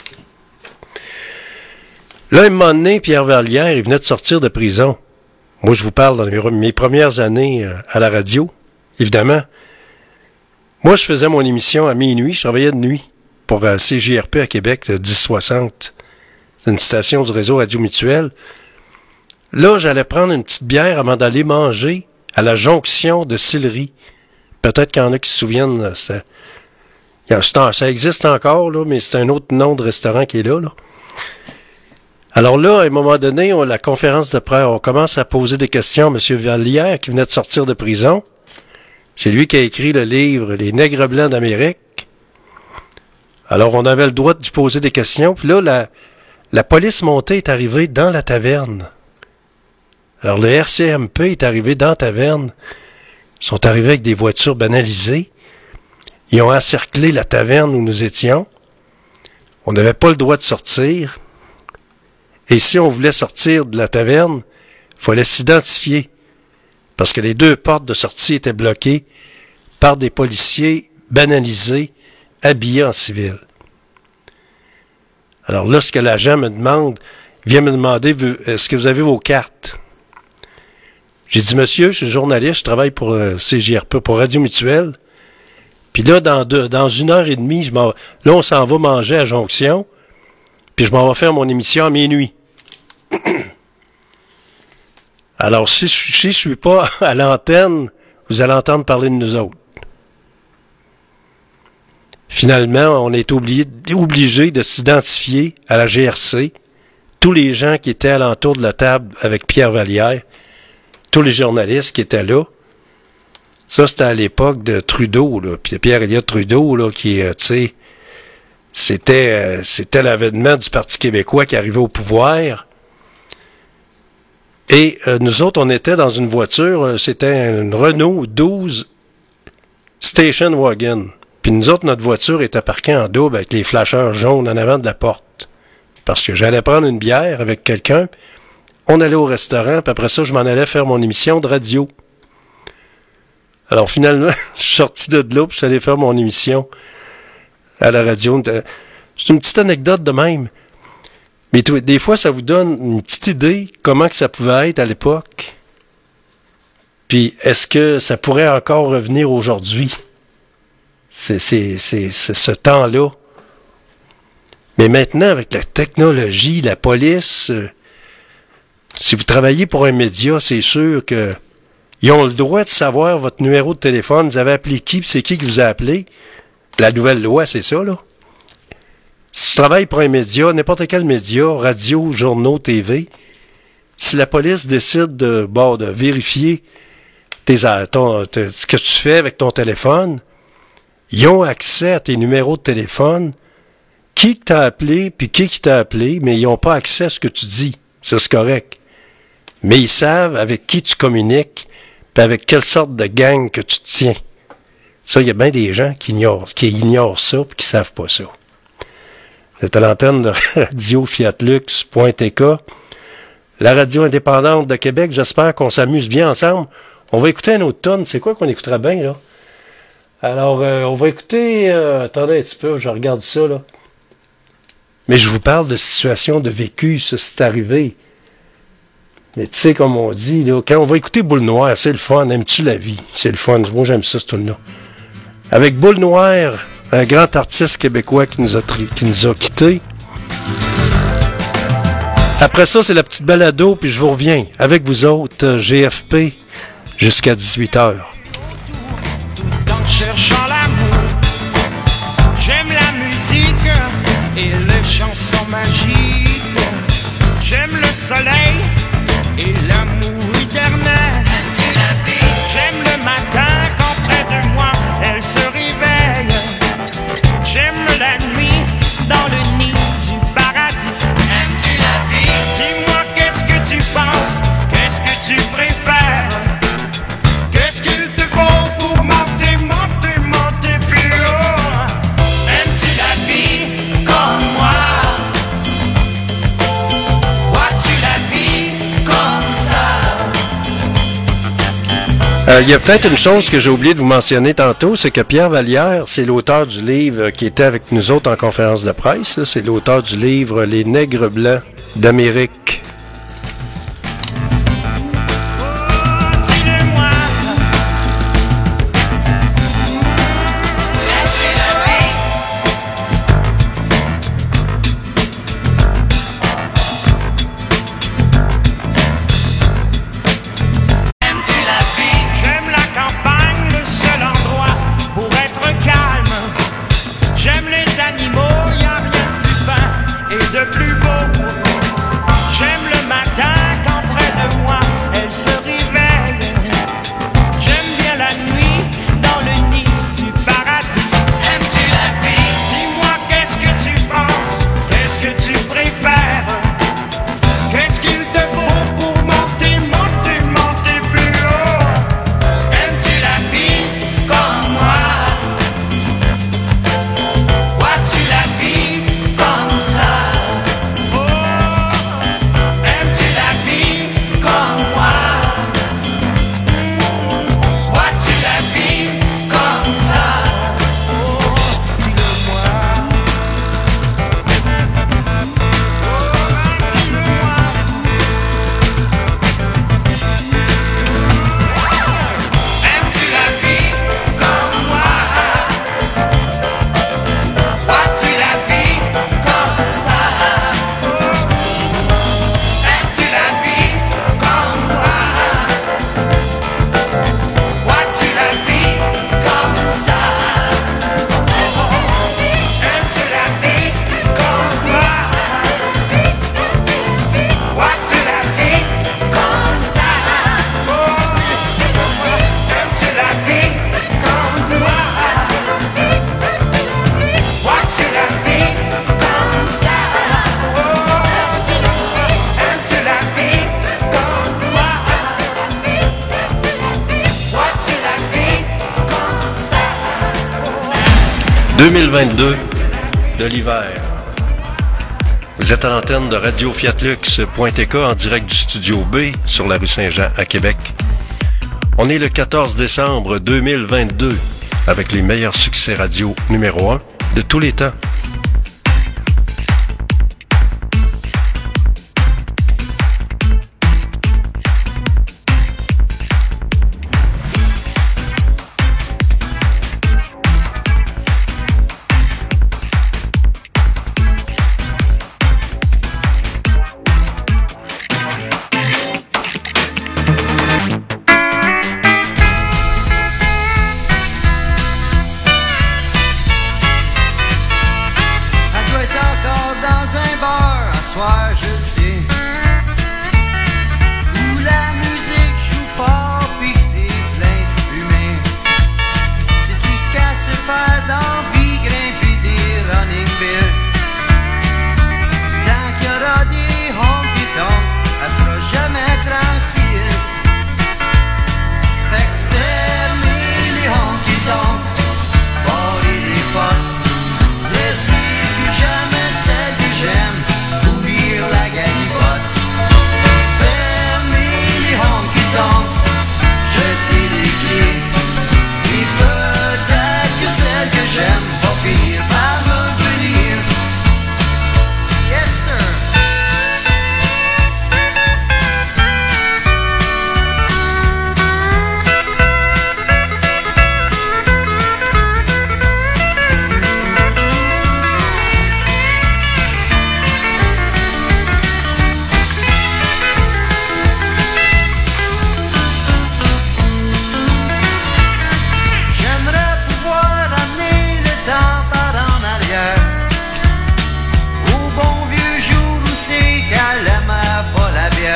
[SPEAKER 1] Là, un moment donné, Pierre Vallière, il venait de sortir de prison. Moi, je vous parle dans mes premières années à la radio, évidemment. Moi, je faisais mon émission à minuit, je travaillais de nuit pour CJRP à Québec, 1060. C'est une station du réseau Radio Mutuelle. Là, j'allais prendre une petite bière avant d'aller manger à la jonction de Sillery. Peut-être qu'il y en a qui se souviennent, ça existe encore, là, mais c'est un autre nom de restaurant qui est là. Alors là, à un moment donné, la conférence de presse, on commence à poser des questions à M. Vallière, qui venait de sortir de prison. C'est lui qui a écrit le livre « Les nègres blancs d'Amérique ». Alors, on avait le droit de lui poser des questions. Puis là, la police montée est arrivée dans la taverne. Alors, le RCMP est arrivé dans la taverne. Ils sont arrivés avec des voitures banalisées. Ils ont encerclé la taverne où nous étions. On n'avait pas le droit de sortir. Et si on voulait sortir de la taverne, il fallait s'identifier. Parce que les deux portes de sortie étaient bloquées par des policiers banalisés, habillés en civil. Alors là, ce que l'agent me demande, il vient me demander, est-ce que vous avez vos cartes? J'ai dit, monsieur, je suis journaliste, je travaille pour CJRP, pour Radio Mutuelle. Puis là, dans 1h30, là, on s'en va manger à Jonction, puis je m'en vais faire mon émission à minuit. Alors, si je suis pas à l'antenne, vous allez entendre parler de nous autres. Finalement, on est obligé de s'identifier à la GRC. Tous les gens qui étaient alentour de la table avec Pierre Vallière, tous les journalistes qui étaient là. Ça, c'était à l'époque de Trudeau, là. Puis Pierre-Éliott Trudeau, là, qui, tu sais, c'était l'avènement du Parti québécois qui arrivait au pouvoir. Et nous autres, on était dans une voiture, c'était une Renault 12 Station Wagon. Puis nous autres, notre voiture était parquée en double avec les flasheurs jaunes en avant de la porte. Parce que j'allais prendre une bière avec quelqu'un, on allait au restaurant, puis après ça, je m'en allais faire mon émission de radio. Alors finalement, je suis sorti de là, puis je suis allé faire mon émission à la radio. C'est une petite anecdote de même. Mais des fois, ça vous donne une petite idée comment que ça pouvait être à l'époque. Puis, est-ce que ça pourrait encore revenir aujourd'hui? C'est ce temps-là. Mais maintenant, avec la technologie, la police, si vous travaillez pour un média, c'est sûr que ils ont le droit de savoir votre numéro de téléphone. Vous avez appelé qui, puis c'est qui vous a appelé. La nouvelle loi, c'est ça, là. Si tu travailles pour un média, n'importe quel média, radio, journaux, TV, si la police décide de vérifier ce que tu fais avec ton téléphone, ils ont accès à tes numéros de téléphone, qui t'a appelé, puis qui t'a appelé, mais ils n'ont pas accès à ce que tu dis. Ça, c'est correct. Mais ils savent avec qui tu communiques, puis avec quelle sorte de gang que tu te tiens. Ça, il y a bien des gens qui ignorent ça, puis qui ne savent pas ça. C'est à l'antenne de radio-fiatlux.tk, la radio indépendante de Québec. J'espère qu'on s'amuse bien ensemble. On va écouter un autre tonne. C'est quoi qu'on écoutera bien, là? Alors, on va écouter... attendez un petit peu, je regarde ça, là. Mais je vous parle de situations de vécu, ça, c'est arrivé. Mais tu sais, comme on dit, là, quand on va écouter Boule Noire, c'est le fun. Aimes-tu la vie? C'est le fun. Moi, j'aime ça, ce tune-là. Avec Boule Noire, un grand artiste québécois qui nous a quittés. Après ça, c'est la petite balado, puis je vous reviens avec vous autres, GFP, jusqu'à 18h.
[SPEAKER 4] En cherchant l'amour, j'aime la musique et les chansons magiques. J'aime le soleil et l'amour éternel. J'aime le matin quand près de moi elle se réveille. J'aime la nuit dans le nid du paradis. Aimes-tu la vie? Dis-moi qu'est-ce que tu penses, qu'est-ce que tu préfères? Qu'est-ce qu'il te faut pour monter, monter, monter plus haut? Aimes-tu la vie comme moi? Vois-tu la vie comme ça?
[SPEAKER 1] Il y a peut-être une chose que j'ai oublié de vous mentionner tantôt, c'est que Pierre Vallière, c'est l'auteur du livre qui était avec nous autres en conférence de presse. Là. C'est l'auteur du livre Les Nègres Blancs d'Amérique.
[SPEAKER 4] J'aime la campagne, le seul endroit pour être calme. J'aime les animaux, y a rien de plus fin et de plus beau. J'aime le matin quand près de moi elle se réveille. J'aime bien la nuit dans le nid du paradis. Aimes-tu la vie? Dis-moi qu'est-ce que tu penses, qu'est-ce que tu préfères? Qu'est-ce qu'il te faut pour monter, monter, monter plus haut? Aimes-tu la vie comme moi? Vois-tu la vie comme ça? Oh, aimes-tu la vie comme moi? Vois-tu la vie comme ça? Oh, dis-le-moi. Aimes-tu la vie comme moi? Vois-tu la vie comme ça? Aimes-tu la vie comme moi? Vois-tu la vie comme ça? Aimes-tu la vie comme moi? Vois-tu la vie comme ça? Aimes-tu la vie comme moi? Vois-tu la vie comme ça? Aimes-tu la vie comme moi? Vois-tu la vie comme ça?
[SPEAKER 1] 2022 de l'hiver. Vous êtes à l'antenne de Radio Fiatlux.tk en direct du Studio B sur la rue Saint-Jean à Québec. On est le 14 décembre 2022 avec les meilleurs succès radio numéro 1 de tous les temps.
[SPEAKER 3] Elle doit être encore dans un bar, un soir je sais, où la musique joue fort pis c'est plein de fumée. C'est tout ce qu'elle sait faire dans vie, grimper des running bills. Tant qu'il y aura des honky-tonks, elle sera jamais tranquille. Fait que fermez les honky-tonks, barrez les potes. Laissez plus jamais celle que j'aime, oublier la galipote.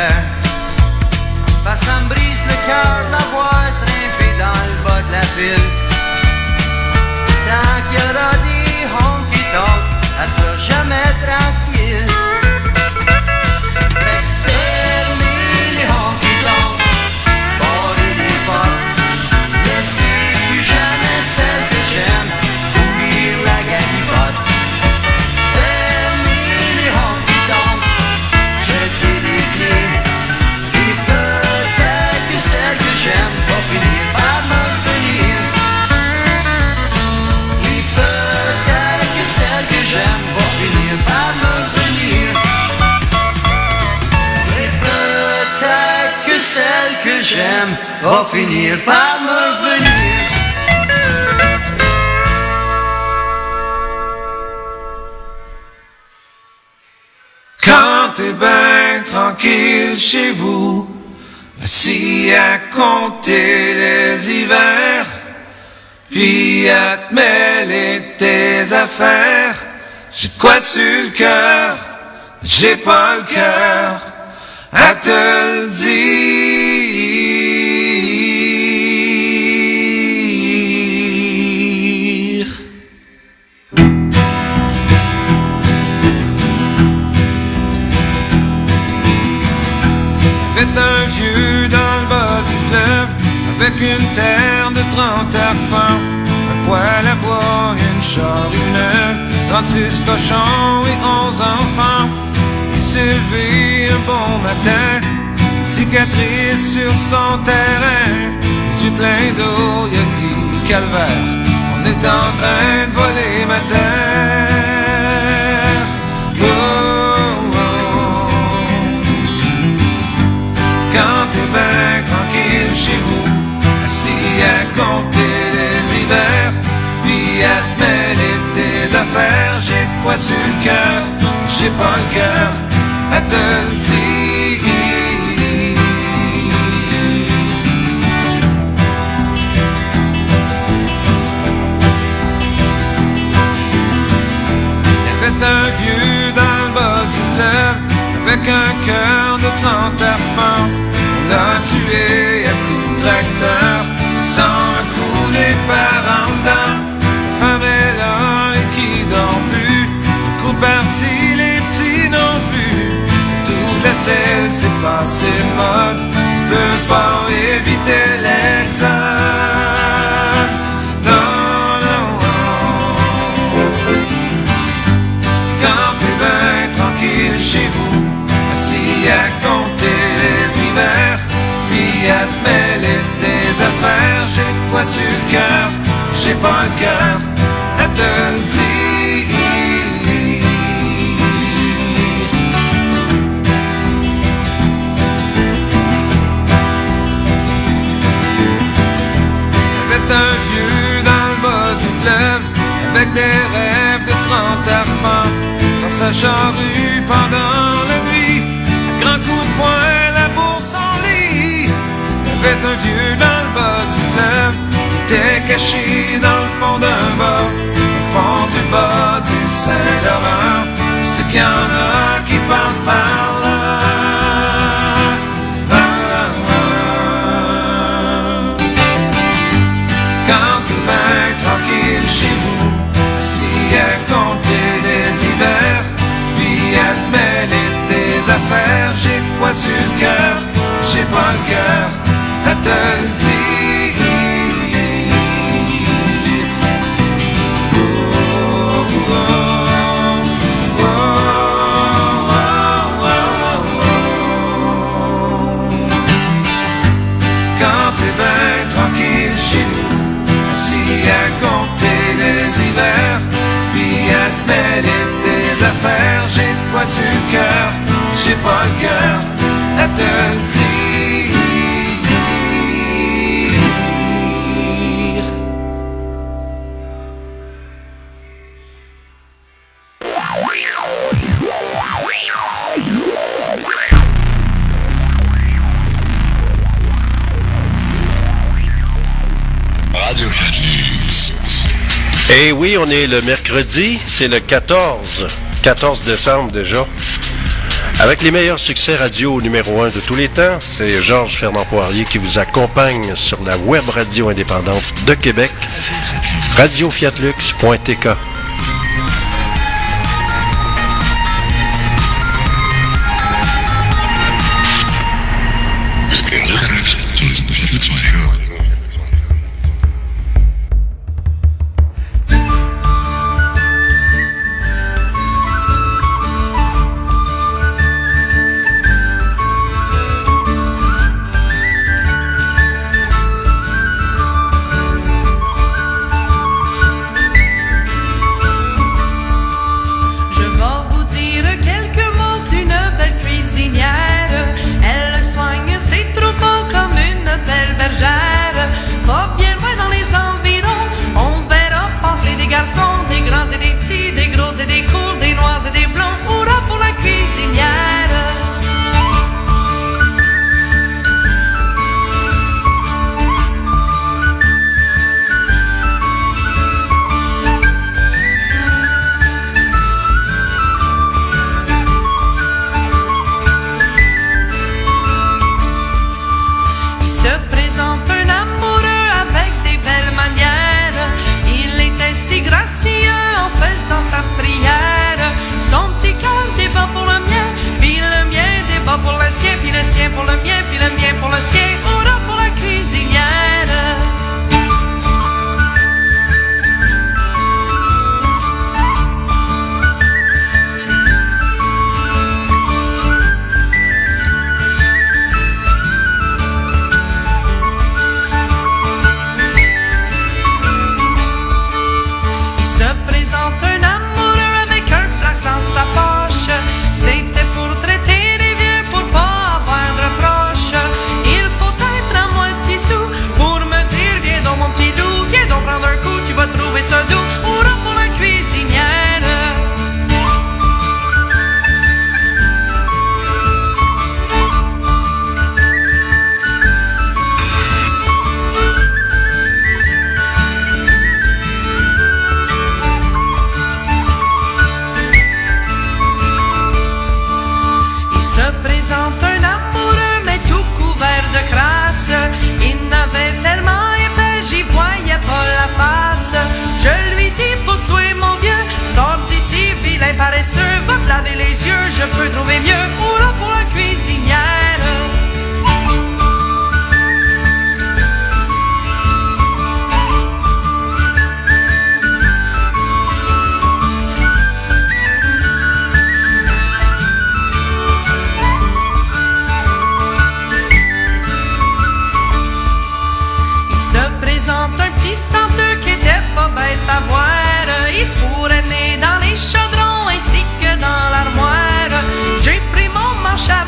[SPEAKER 3] l'hiver. Bah, ça me brise le cœur de l'avoir trimpé dans le bas de la ville. Tant qu'il y aura des honky-tonks, elle sera jamais tranquille. Fait que fermez les honky-tonks, barrez les portes, laissez plus jamais celle que j'aime ouvrir la galipote. Fermez les honky-tonks, jetez les clés, et peut-être que celle que j'aime va finir par me revenir. Et peut-être que celle que j'aime va finir par me revenir. Et peut-être que celle que j'aime va finir par me revenir.
[SPEAKER 4] Quand t'es ben tranquille chez vous, assis à compter les hivers, puis à te mêler tes affaires, j'ai de quoi sur le cœur, j'ai pas le cœur à te le dire. Fait un vieux dans le bas du fleuve, avec une terre de 30 arpents, un poêle à bois, une charrue neuve, 36 cochons et 11 enfants. Il s'est levé un bon matin, une cicatrice sur son terrain, les yeux pleins d'eau, il a dit calvaire, on est en train de voler ma terre. Oh, oh. Quand t'es ben tranquille chez vous, assis à compter les hivers, puis à te mêler tes affaires, j'ai quoi sur le cœur, j'ai pas le cœur à te le dire. Il fait un vieux dans le bas du fleuve, avec un cœur de 30 arpents. On l'a tué à coups de tracteur, sans un coup les parents dedans. Sa femme est là et qui dort plus, le coup parti, les petits non plus. Tous à celle, c'est passé de mode, on peut pas éviter l'examen. Non, non, non. Quand t'es ben tranquille chez vous, assis à compter les hivers, puis à te mêler tes affaires, j'ai quoi sur le cœur, j'ai pas le cœur à te le dire. Il y avait un vieux dans le bas du fleuve, avec des rêves de 30 arpents, sur sa charrue pendant la nuit, un grand coup de poing, la bourse en lit. Il y avait un vieux dans le bas du fleuve, qui était caché dans le fond d'un bas, au fond du bas du Saint-Laurent. C'est qu'il y en a qui passent par là. Quand t'es ben tranquille chez vous, assis à compter les hivers, puis à te mêler tes affaires, j'ai quoi sur le cœur, j'ai pas le cœur à te le dire. Oh, oh, oh, oh, oh, oh. Quand t'es ben tranquille chez vous, assis à compter les hivers, puis à te mêler tes affaires, j'ai de quoi sur le cœur, j'ai pas le cœur à te le dire.
[SPEAKER 11] Radio Fenix.
[SPEAKER 1] Eh oui, on est le mercredi, c'est le 14 décembre déjà. Avec les meilleurs succès radio numéro 1 de tous les temps, c'est Georges Fernand Poirier qui vous accompagne sur la web radio indépendante de Québec, radiofiatlux.tk.
[SPEAKER 3] Dans les chaudrons ainsi que dans l'armoire, j'ai pris mon manche à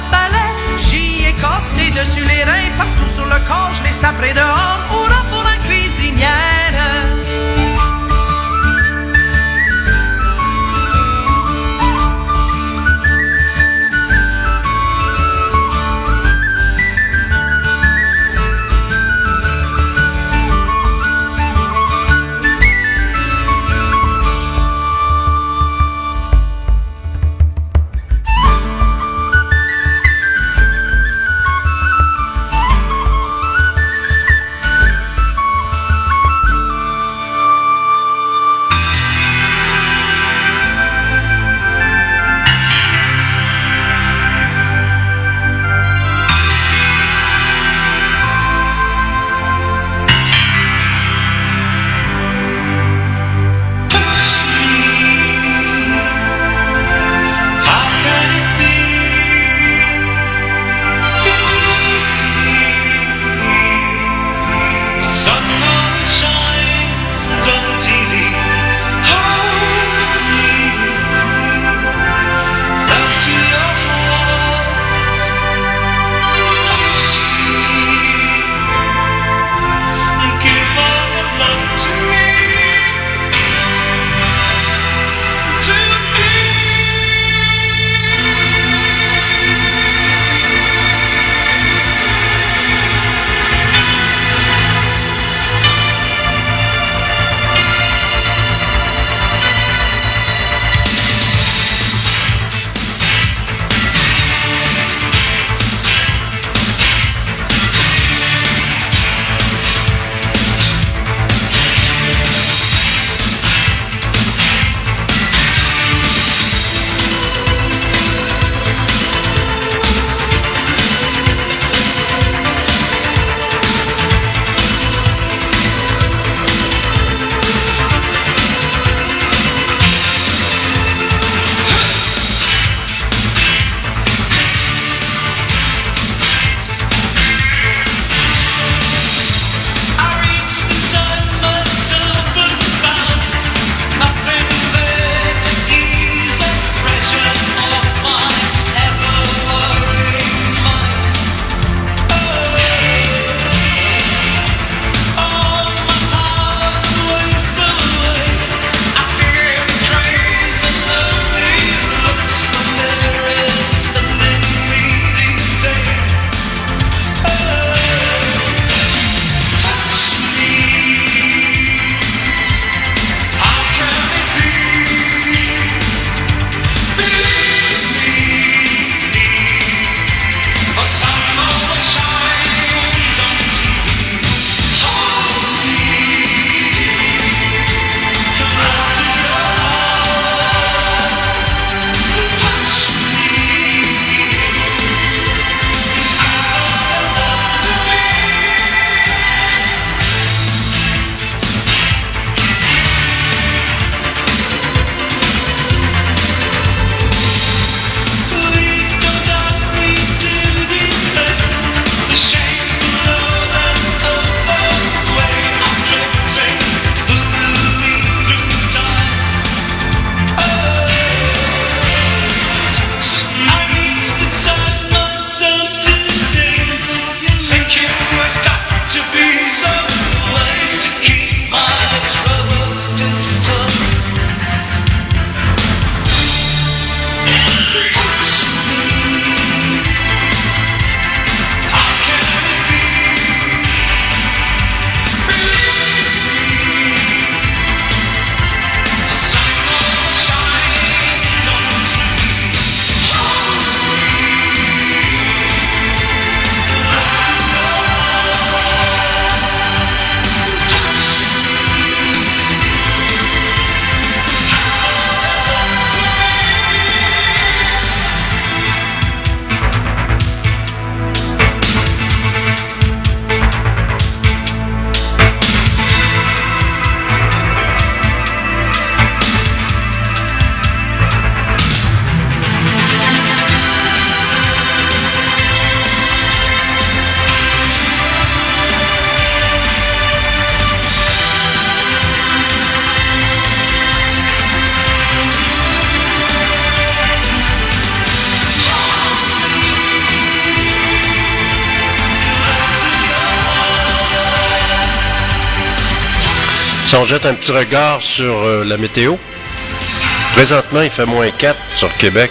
[SPEAKER 1] Si on jette un petit regard sur la météo, présentement, il fait moins 4 sur Québec.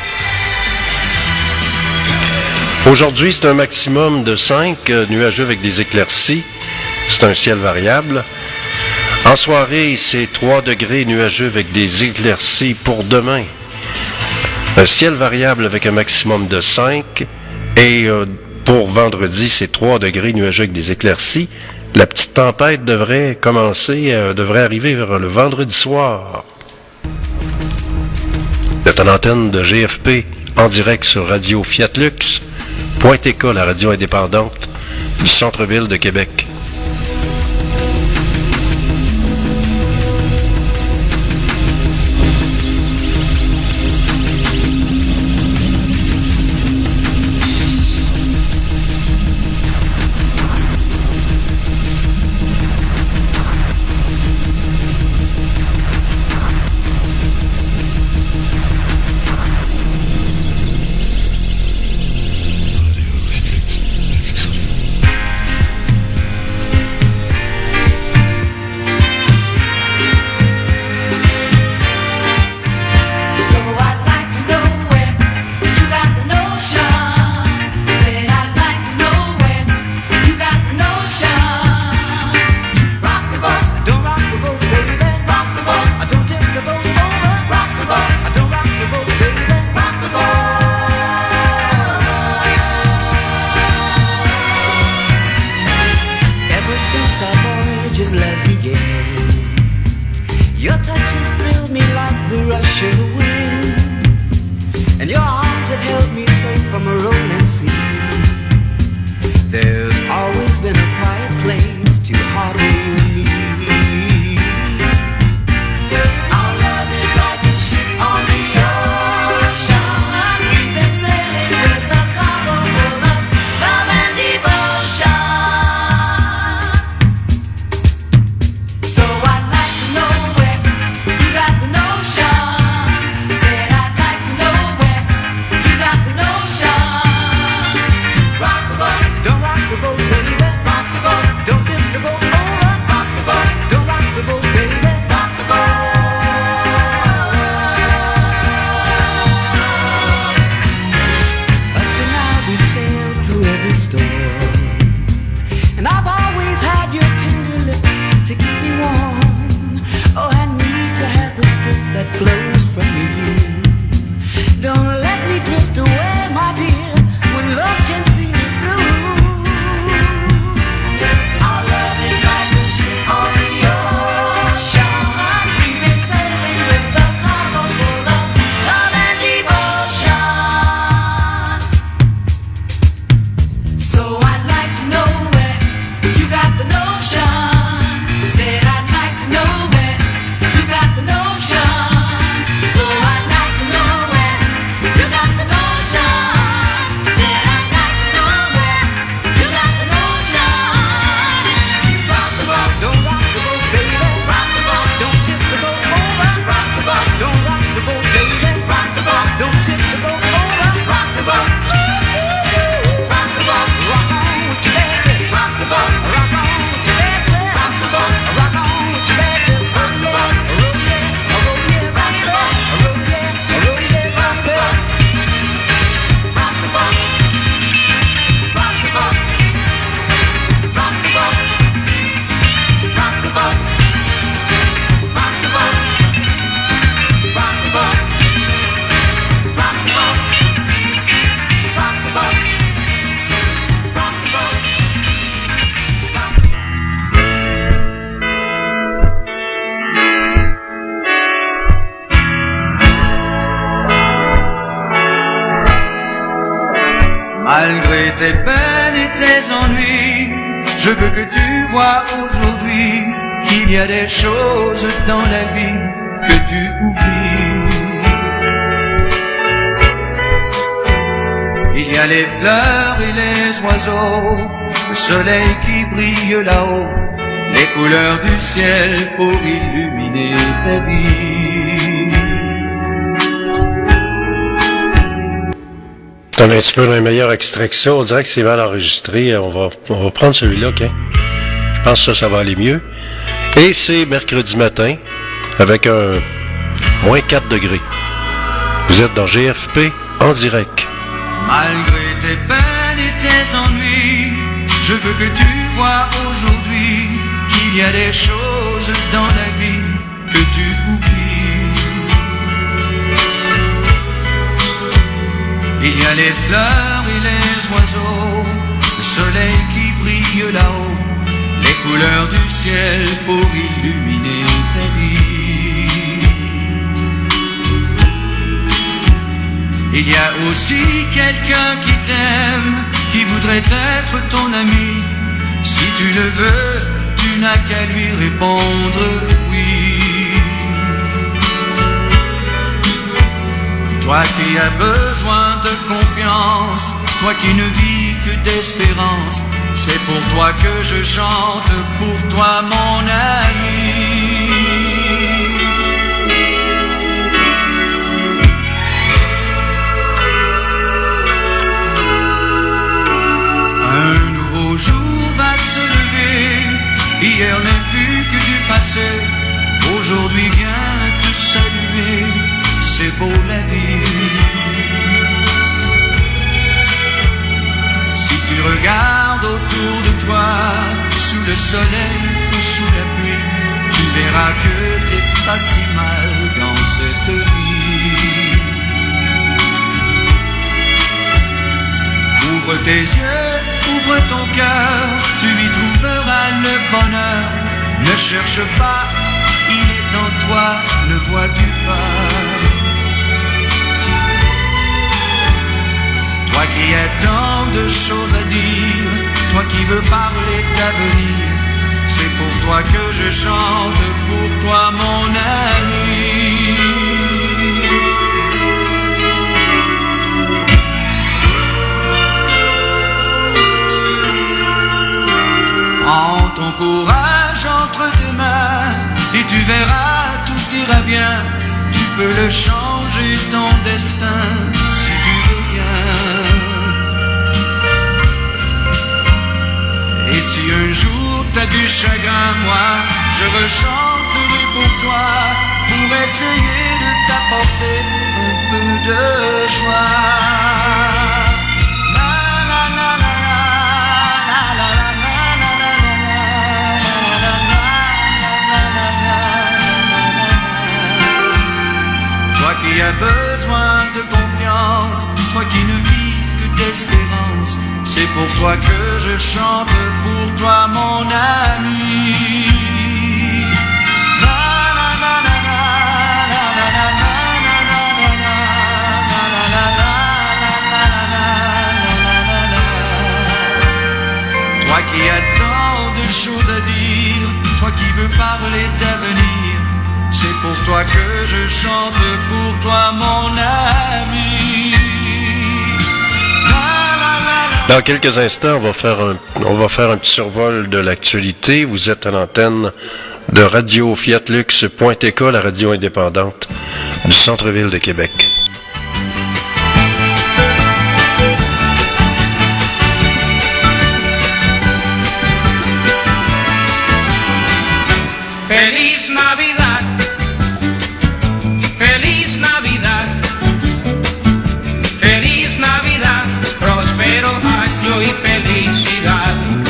[SPEAKER 1] Aujourd'hui, c'est un maximum de 5, nuageux avec des éclaircies. C'est un ciel variable. En soirée, c'est 3 degrés nuageux avec des éclaircies pour demain. Un ciel variable avec un maximum de 5. Et pour vendredi, c'est 3 degrés nuageux avec des éclaircies. La petite tempête devrait commencer, devrait arriver vers le vendredi soir. C'est une antenne de GFP en direct sur Radio Fiat Lux, .tk, la radio indépendante du centre-ville de Québec.
[SPEAKER 6] Malgré tes peines et tes ennuis, je veux que tu vois aujourd'hui qu'il y a des choses dans la vie que tu oublies. Il y a les fleurs et les oiseaux, le soleil qui brille là-haut, les couleurs du ciel pour illuminer ta vie.
[SPEAKER 1] On a un petit peu un meilleur extrait que ça. On dirait que c'est mal enregistré. On va prendre celui-là, OK? Je pense que ça va aller mieux. Et c'est mercredi matin avec un moins 4 degrés. Vous êtes dans GFP en direct.
[SPEAKER 3] Malgré tes peines et tes ennuis, je veux que tu vois aujourd'hui qu'il y a des choses dans la vie que tu oublies. Il y a les fleurs et les oiseaux, le soleil qui brille là-haut, les couleurs du ciel pour illuminer ta vie. Il y a aussi quelqu'un qui t'aime, qui voudrait être ton ami. Si tu le veux, tu n'as qu'à lui répondre oui. Toi qui as besoin de confiance, toi qui ne vis que d'espérance, c'est pour toi que je chante, pour toi mon ami. Un nouveau jour va se lever, hier n'est plus que du passé, aujourd'hui vient te saluer, c'est beau la vie. Si tu regardes autour de toi, sous le soleil ou sous la pluie, tu verras que t'es pas si mal dans cette vie. Ouvre tes yeux, ouvre ton cœur, tu y trouveras le bonheur. Ne cherche pas, il est en toi, ne vois-tu pas? Toi qui as tant de choses à dire, toi qui veux parler d'avenir, c'est pour toi que je chante, pour toi mon ami. Prends ton courage entre tes mains et tu verras, tout ira bien. Tu peux le changer ton destin si tu veux bien. Et si un jour t'as du chagrin, moi je rechanterai pour toi, pour essayer de t'apporter un peu de joie. Qui a besoin de confiance, toi qui ne vis que d'espérance, c'est pour toi que je chante, pour toi mon ami. Toi qui as tant de choses à dire, toi qui veux parler d'avenir, c'est pour toi que je chante, pour toi mon ami.
[SPEAKER 1] Dans quelques instants, on va faire un petit survol de l'actualité. Vous êtes à l'antenne de Radio Fiatlux.tk, la radio indépendante du centre-ville de Québec.
[SPEAKER 13] Feliz Navidad. Feliz Navidad, feliz Navidad, próspero año y felicidad.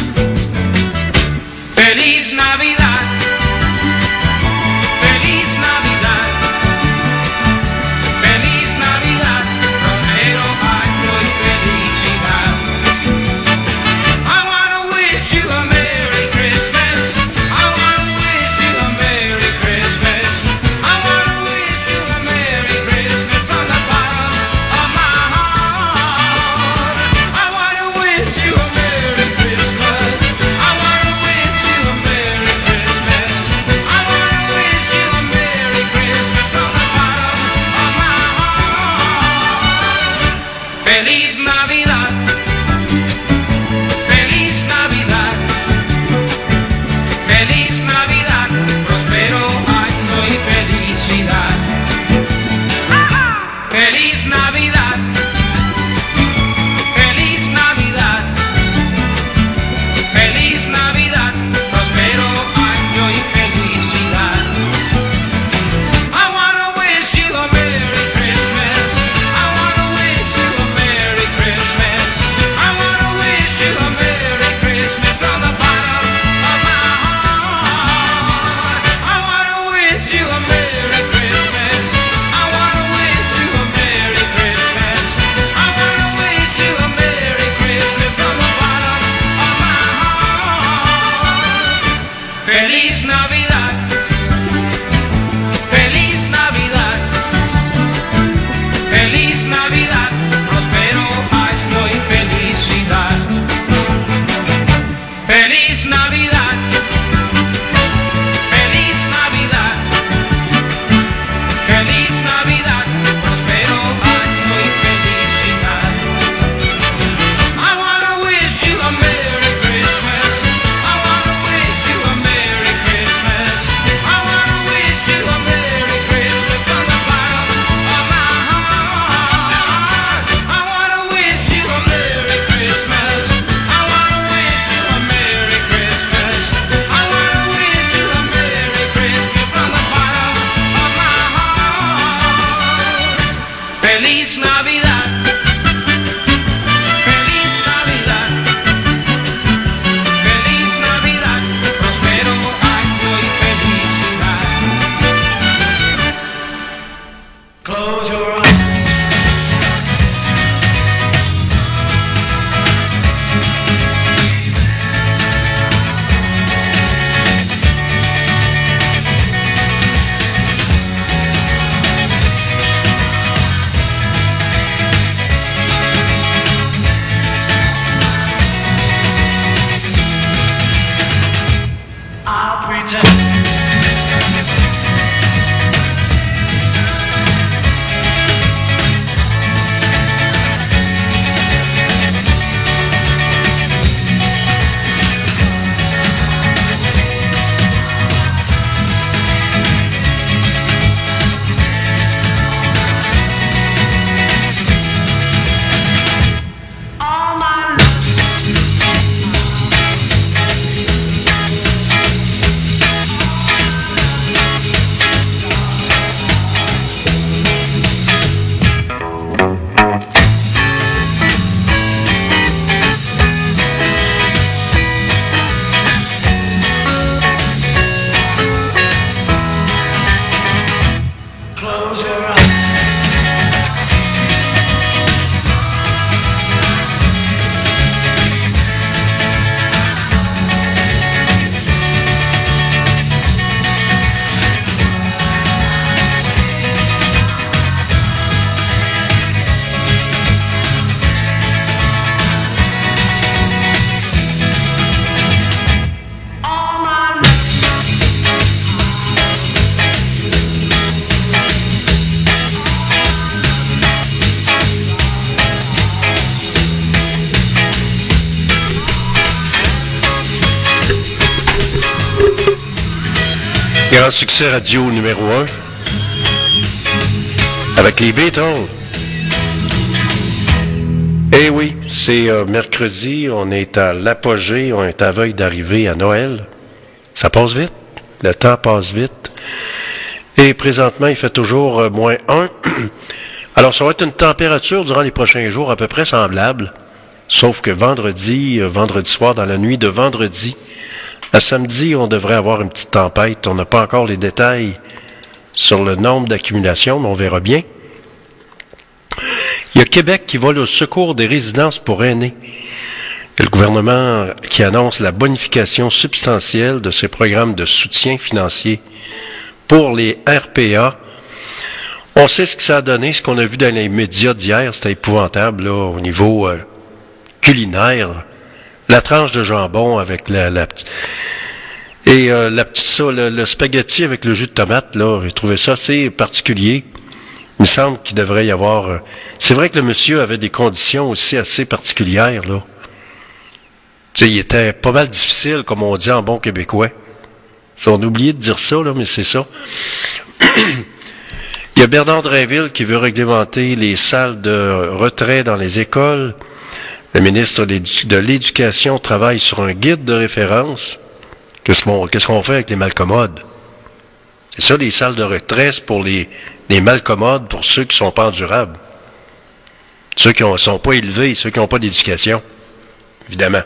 [SPEAKER 13] Feliz Navidad, feliz Navidad, feliz
[SPEAKER 1] Grand succès radio numéro 1. Avec les Beatles. Eh oui, c'est mercredi, on est à l'apogée, on est à veille d'arriver à Noël. Ça passe vite, le temps passe vite. Et présentement, il fait toujours -1. Alors, ça va être une température durant les prochains jours à peu près semblable. Sauf que vendredi soir, dans la nuit de vendredi à samedi, on devrait avoir une petite tempête. On n'a pas encore les détails sur le nombre d'accumulations, mais on verra bien. Il y a Québec qui vole au secours des résidences pour aînés. Il y a le gouvernement qui annonce la bonification substantielle de ses programmes de soutien financier pour les RPA. On sait ce que ça a donné, ce qu'on a vu dans les médias d'hier, c'était épouvantable là, au niveau culinaire. La tranche de jambon avec le spaghetti avec le jus de tomate, là, j'ai trouvé ça assez particulier. Il me semble qu'il devrait y avoir... C'est vrai que le monsieur avait des conditions aussi assez particulières, là. Tu sais, il était pas mal difficile, comme on dit en bon québécois. On a oublié de dire ça, là, mais c'est ça. Il y a Bernard Drainville qui veut réglementer les salles de retrait dans les écoles. Le ministre de l'Éducation travaille sur un guide de référence. Qu'est-ce qu'on fait avec les malcommodes? C'est ça, les salles de retrait, c'est pour les malcommodes, pour ceux qui sont pas endurables. Ceux qui sont pas élevés, ceux qui n'ont pas d'éducation, évidemment.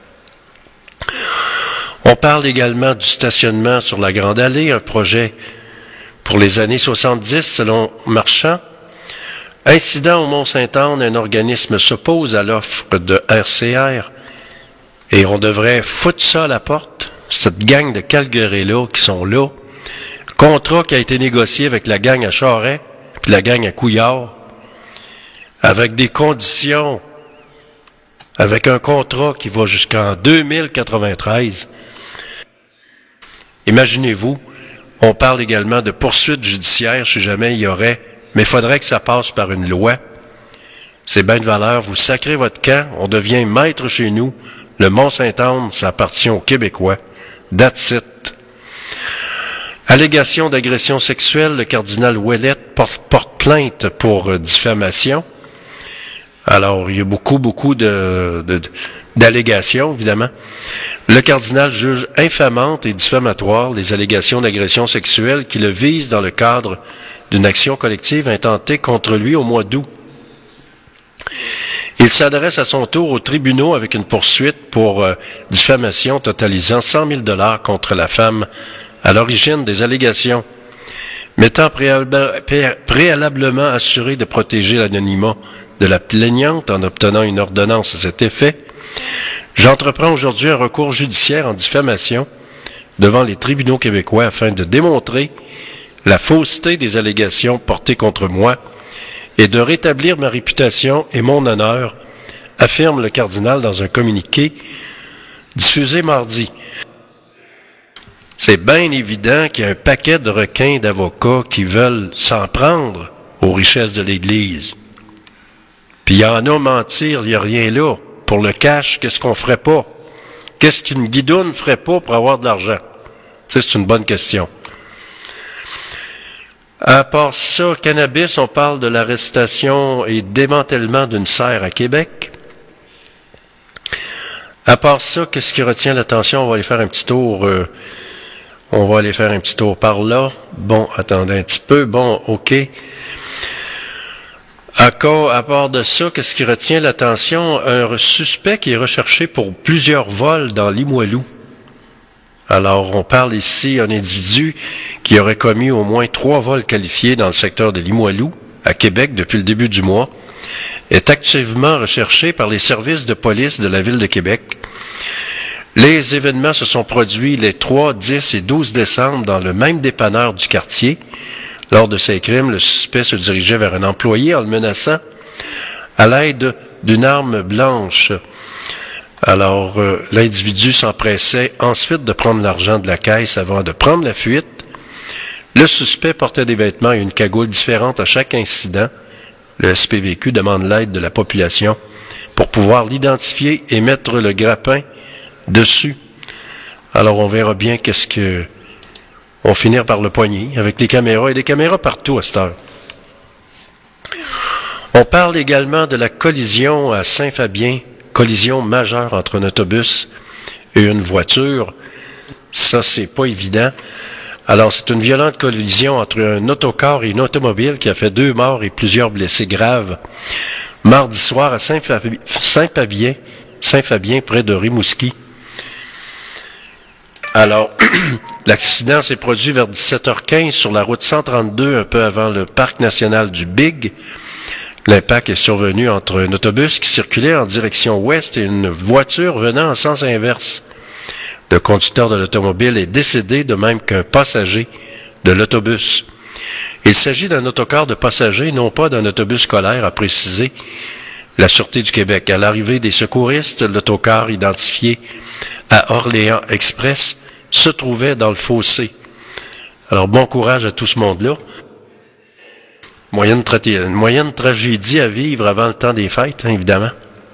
[SPEAKER 1] On parle également du stationnement sur la Grande Allée, un projet pour les années 70, selon Marchand. Incident au Mont-Saint-Anne, un organisme s'oppose à l'offre de RCR et on devrait foutre ça à la porte, cette gang de Calgary-là qui sont là. Contrat qui a été négocié avec la gang à Charest, puis la gang à Couillard, avec des conditions, avec un contrat qui va jusqu'en 2093. Imaginez-vous, on parle également de poursuites judiciaires si jamais il y aurait, mais il faudrait que ça passe par une loi. C'est bien de valeur, vous sacrez votre camp, on devient maître chez nous. Le Mont-Saint-Anne, ça appartient aux Québécois. That's it. Allégation d'agression sexuelle, le cardinal Ouellette porte plainte pour diffamation. Alors, il y a beaucoup d'allégations, évidemment. Le cardinal juge infamantes et diffamatoires les allégations d'agression sexuelle qui le visent dans le cadre d'une action collective intentée contre lui au mois d'août. Il s'adresse à son tour aux tribunaux avec une poursuite pour diffamation totalisant 100 000 $ contre la femme à l'origine des allégations, m'étant préalablement assuré de protéger l'anonymat de la plaignante en obtenant une ordonnance à cet effet, j'entreprends aujourd'hui un recours judiciaire en diffamation devant les tribunaux québécois afin de démontrer la fausseté des allégations portées contre moi et de rétablir ma réputation et mon honneur, affirme le cardinal dans un communiqué diffusé mardi. C'est bien évident qu'il y a un paquet de requins d'avocats qui veulent s'en prendre aux richesses de l'Église. Puis il y en a mentir, il n'y a rien là. Pour le cash, qu'est-ce qu'on ferait pas? Qu'est-ce qu'une guidoune ferait pas pour avoir de l'argent? Ça, c'est une bonne question. À part ça, cannabis, on parle de l'arrestation et démantèlement d'une serre à Québec. À part ça, qu'est-ce qui retient l'attention? On va aller faire un petit tour... On va aller faire un petit tour par là. Bon, attendez un petit peu. Bon, OK. À part de ça, qu'est-ce qui retient l'attention? Un suspect qui est recherché pour plusieurs vols dans Limoilou. Alors, on parle ici d'un individu qui aurait commis au moins 3 vols qualifiés dans le secteur de Limoilou, à Québec, depuis le début du mois, est activement recherché par les services de police de la Ville de Québec. Les événements se sont produits les 3, 10 et 12 décembre dans le même dépanneur du quartier. Lors de ces crimes, le suspect se dirigeait vers un employé en le menaçant à l'aide d'une arme blanche. Alors, l'individu s'empressait ensuite de prendre l'argent de la caisse avant de prendre la fuite. Le suspect portait des vêtements et une cagoule différente à chaque incident. Le SPVQ demande l'aide de la population pour pouvoir l'identifier et mettre le grappin dessus. Alors, on verra bien vont finir par le poigner avec les caméras, et des caméras partout à cette heure. On parle également de la collision à Saint-Fabien, collision majeure entre un autobus et une voiture. Ça, c'est pas évident. Alors, c'est une violente collision entre un autocar et une automobile qui a fait 2 morts et plusieurs blessés graves. Mardi soir à Saint-Fabien, près de Rimouski. Alors, l'accident s'est produit vers 17h15 sur la route 132, un peu avant le parc national du Big. L'impact est survenu entre un autobus qui circulait en direction ouest et une voiture venant en sens inverse. Le conducteur de l'automobile est décédé, de même qu'un passager de l'autobus. Il s'agit d'un autocar de passagers, non pas d'un autobus scolaire, a précisé la Sûreté du Québec. À l'arrivée des secouristes, l'autocar identifié à Orléans Express se trouvait dans le fossé. Alors, bon courage à tout ce monde-là. Une moyenne tragédie à vivre avant le temps des fêtes, hein, évidemment.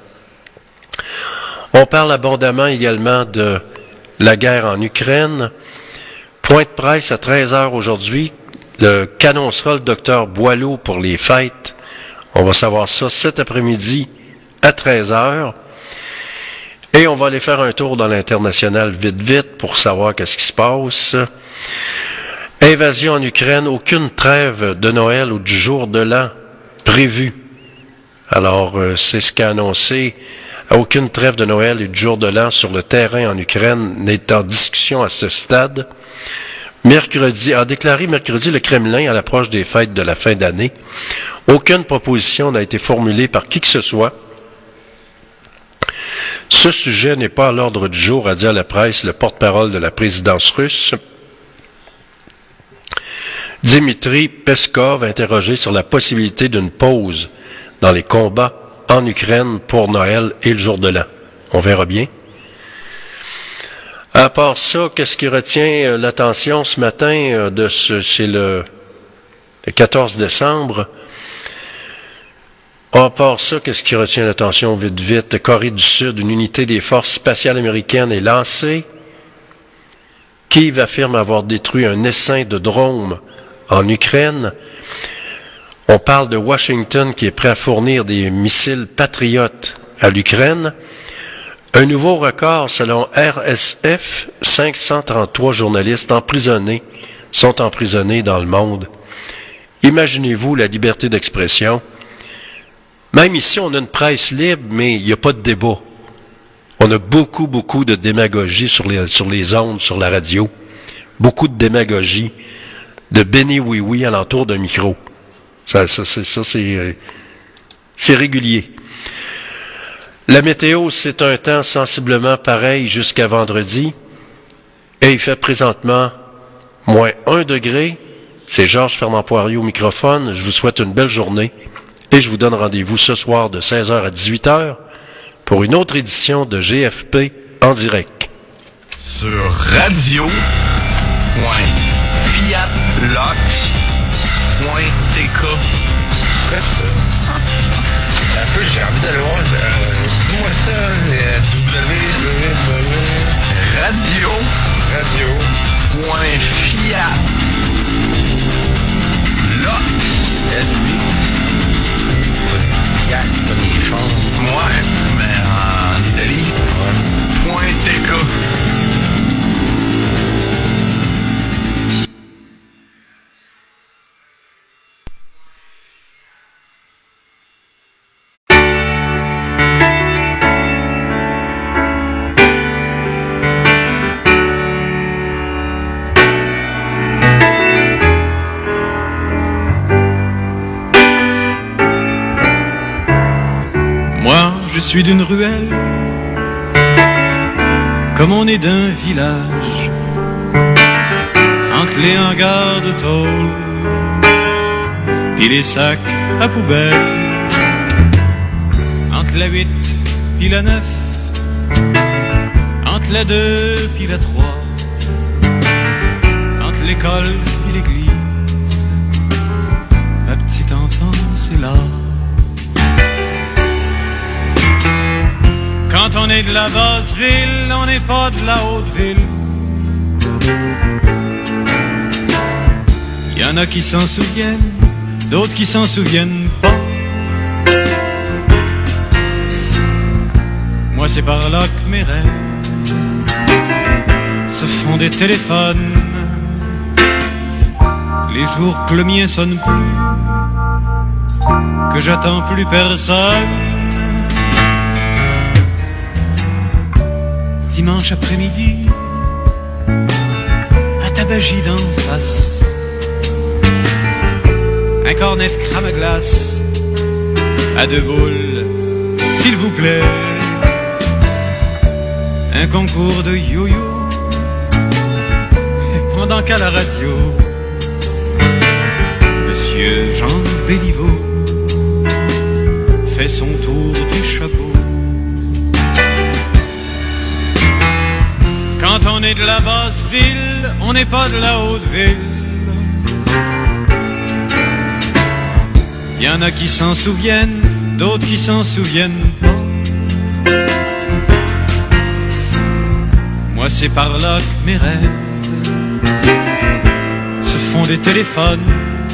[SPEAKER 1] On parle abondamment également de la guerre en Ukraine. Point de presse à 13h aujourd'hui. Qu'annoncera le docteur Boileau pour les fêtes? On va savoir ça cet après-midi à 13h. Et on va aller faire un tour dans l'international vite pour savoir qu'est-ce qui se passe. Invasion en Ukraine, aucune trêve de Noël ou du jour de l'an prévue. Alors, c'est ce qu'a annoncé. Aucune trêve de Noël et du jour de l'an sur le terrain en Ukraine n'est en discussion à ce stade. A déclaré mercredi le Kremlin à l'approche des fêtes de la fin d'année. Aucune proposition n'a été formulée par qui que ce soit. Ce sujet n'est pas à l'ordre du jour, a dit à la presse le porte-parole de la présidence russe. Dmitri Peskov, interrogé sur la possibilité d'une pause dans les combats en Ukraine pour Noël et le jour de l'an. On verra bien. À part ça, qu'est-ce qui retient l'attention ce matin c'est le 14 décembre. À part ça, qu'est-ce qui retient l'attention vite? Corée du Sud, une unité des forces spatiales américaines est lancée. Kiev affirme avoir détruit un essaim de drone en Ukraine. On parle de Washington qui est prêt à fournir des missiles patriotes à l'Ukraine. Un nouveau record selon RSF, 533 journalistes sont emprisonnés dans le monde. Imaginez-vous la liberté d'expression. Même ici, on a une presse libre, mais il n'y a pas de débat. On a beaucoup de démagogie sur les ondes, sur la radio. Beaucoup de démagogie, de béni oui alentour d'un micro. Ça c'est régulier. La météo, c'est un temps sensiblement pareil jusqu'à vendredi. Et il fait présentement moins 1 degré. C'est Georges Fernand Poirier au microphone. Je vous souhaite une belle journée. Et je vous donne rendez-vous ce soir de 16h à 18h pour une autre édition de GFP en direct.
[SPEAKER 14] Sur radio.fiatlox.tk.
[SPEAKER 9] Fais ça. Un peu, j'ai envie d'aller voir. Dis-moi ça,
[SPEAKER 14] Ouais, mais en Italie. .tk.
[SPEAKER 15] Je suis d'une ruelle, comme on est d'un village, entre les hangars de tôle, puis les sacs à poubelle, entre la 8 puis la 9, entre la 2 puis la 3, entre l'école et l'église, ma petite enfance est là. Quand on est de la basse ville, on n'est pas de la haute ville. Y en a qui s'en souviennent, d'autres qui s'en souviennent pas. Moi c'est par là que mes rêves se font des téléphones. Les jours que le mien sonne plus, que j'attends plus personne. Dimanche après-midi, à Tabagie d'en face, un cornet de crème à glace, à 2 boules, s'il vous plaît. Un concours de yo-yo, et pendant qu'à la radio, Monsieur Jean Béliveau fait son tour du chapeau. Quand on est de la basse ville, on n'est pas de la haute ville. Y en a qui s'en souviennent, d'autres qui s'en souviennent pas. Moi c'est par là que mes rêves se font des téléphones.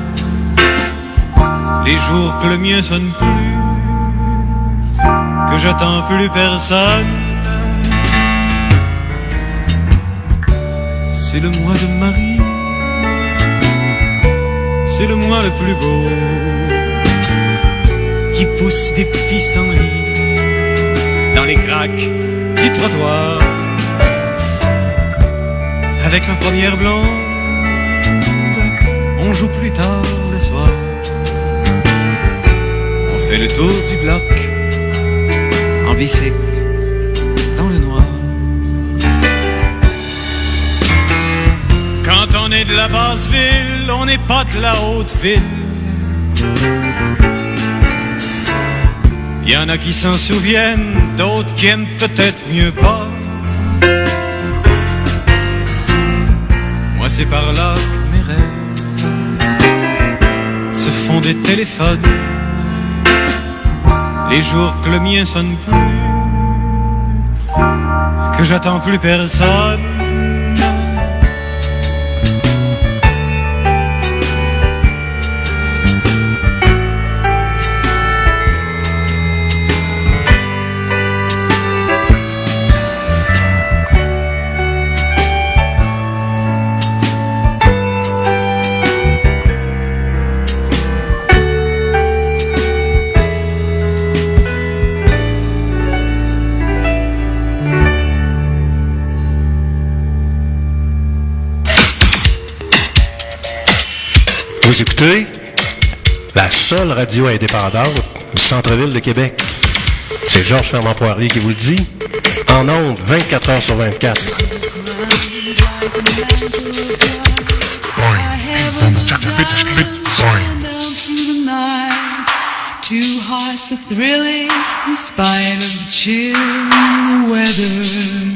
[SPEAKER 15] Les jours que le mien sonne plus, que j'attends plus personne. C'est le mois de Marie, c'est le mois le plus beau, qui pousse des pissenlits dans les craques du trottoir. Avec ma première blonde, on joue plus tard le soir. On fait le tour du bloc en bicycle dans le noir. Quand on est de la basse ville, on n'est pas de la haute ville. Y en a qui s'en souviennent, d'autres qui aiment peut-être mieux pas. Moi c'est par là que mes rêves se font des téléphones. Les jours que le mien sonne plus, que j'attends plus personne.
[SPEAKER 1] Vous écoutez la seule radio indépendante du centre-ville de Québec. C'est Georges Fernand-Poirier qui vous le dit. En ondes, 24 heures sur 24.
[SPEAKER 16] Two hearts are thrilling in spite of the chill in the weather.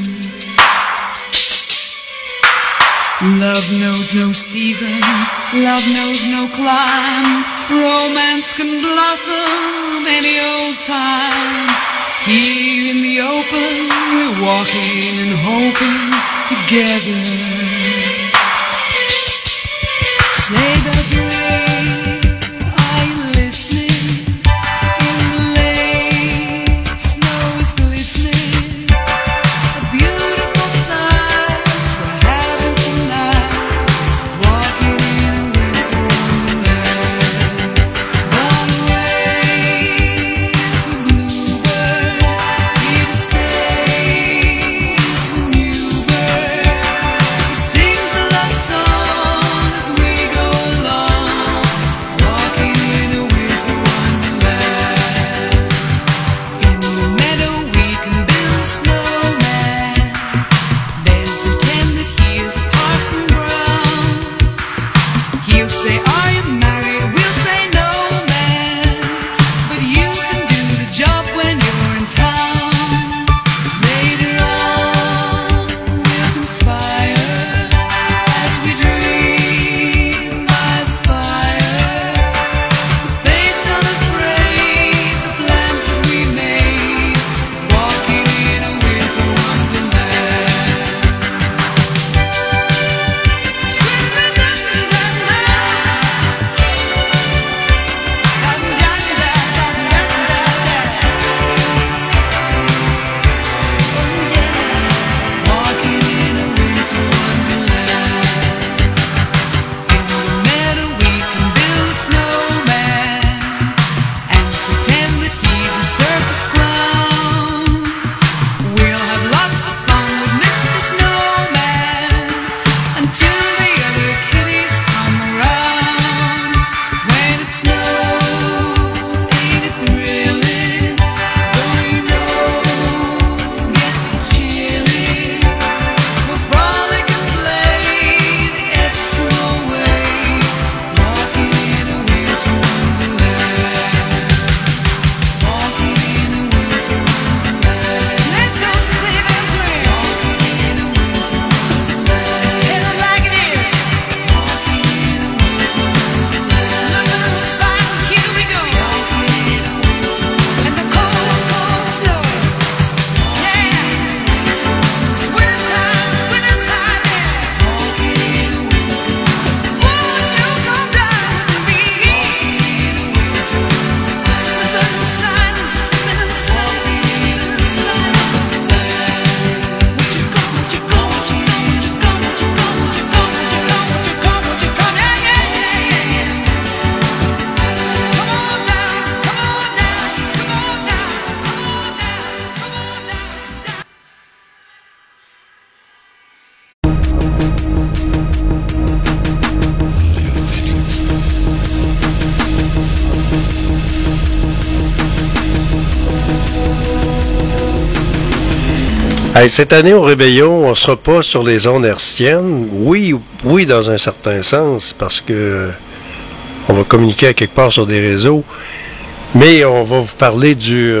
[SPEAKER 16] Love knows no season, love knows no clime. Romance can blossom any old time. Here in the open, we're walking and hoping together. Sleigh bells ring, are you listening? In the lane, snow is glistening. A beautiful sight we're having tonight. Walking in a winter wonderland. Gone away is the bluebird. Here to stay is the new bird.
[SPEAKER 1] Hey, cette année, au Réveillon, on ne sera pas sur les ondes hertziennes. Oui, dans un certain sens, parce que on va communiquer à quelque part sur des réseaux. Mais on va vous parler du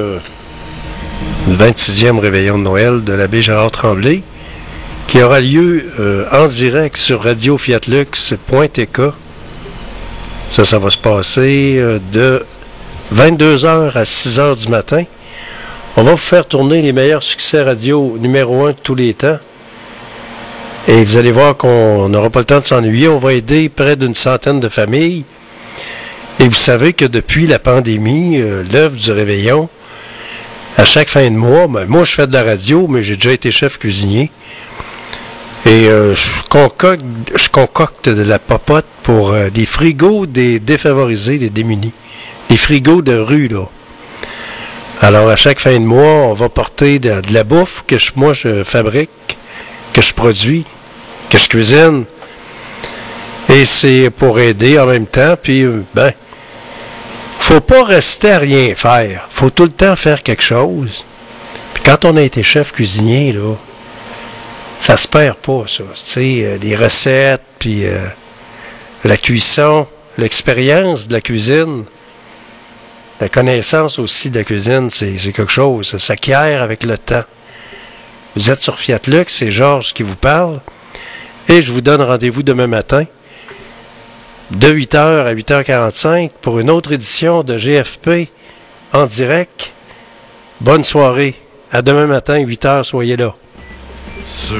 [SPEAKER 1] 26e Réveillon de Noël de l'abbé Gérard Tremblay, qui aura lieu en direct sur radiofiatlux.tk. Ça va se passer de 22h à 6h du matin. On va vous faire tourner les meilleurs succès radio numéro 1 de tous les temps. Et vous allez voir qu'on n'aura pas le temps de s'ennuyer. On va aider près d'une centaine de familles. Et vous savez que depuis la pandémie, l'œuvre du Réveillon, à chaque fin de mois, moi je fais de la radio, mais j'ai déjà été chef cuisinier. Et je concocte de la popote pour des frigos des défavorisés, des démunis. Les frigos de rue, là. Alors, à chaque fin de mois, on va porter de la bouffe que moi, je fabrique, que je produis, que je cuisine. Et c'est pour aider en même temps. Puis, faut pas rester à rien faire. Faut tout le temps faire quelque chose. Puis quand on a été chef cuisinier, là, ça se perd pas, ça. Tu sais, les recettes, puis la cuisson, l'expérience de la cuisine. La connaissance aussi de la cuisine, c'est quelque chose. Ça s'acquiert avec le temps. Vous êtes sur Fiat Lux, c'est Georges qui vous parle. Et je vous donne rendez-vous demain matin, de 8h à 8h45, pour une autre édition de GFP en direct. Bonne soirée. À demain matin, 8h, soyez là.
[SPEAKER 14] Sur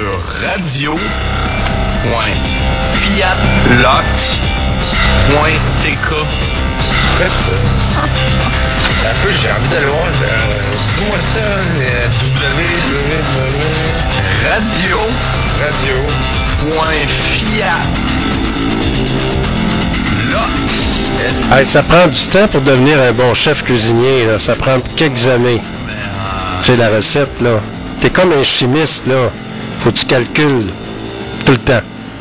[SPEAKER 14] radio.fiatlux.tk.
[SPEAKER 9] Fais ça. Un peu, j'ai envie d'aller voir. Dis-moi ça,
[SPEAKER 1] Hey, ça prend du temps pour devenir un bon chef cuisinier, là. Ça prend quelques années. Tu sais, la recette, là. T'es comme un chimiste, là. Faut que tu calcules tout le temps.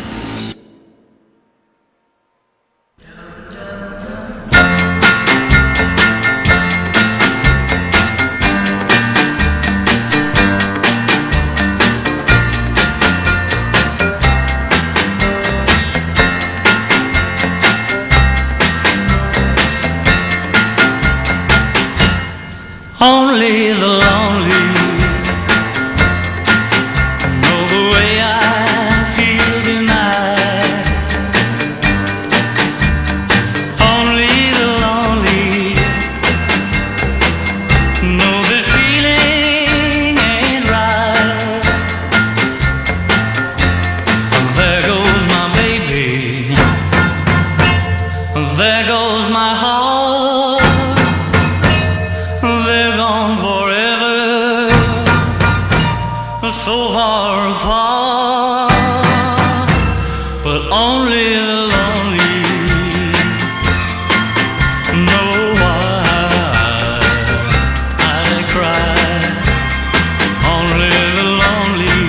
[SPEAKER 3] Only the lonely know the way I feel tonight. Only the lonely know this feeling ain't right. There goes my baby, there goes my heart. So far apart, but only the lonely know why I cry. Only the lonely.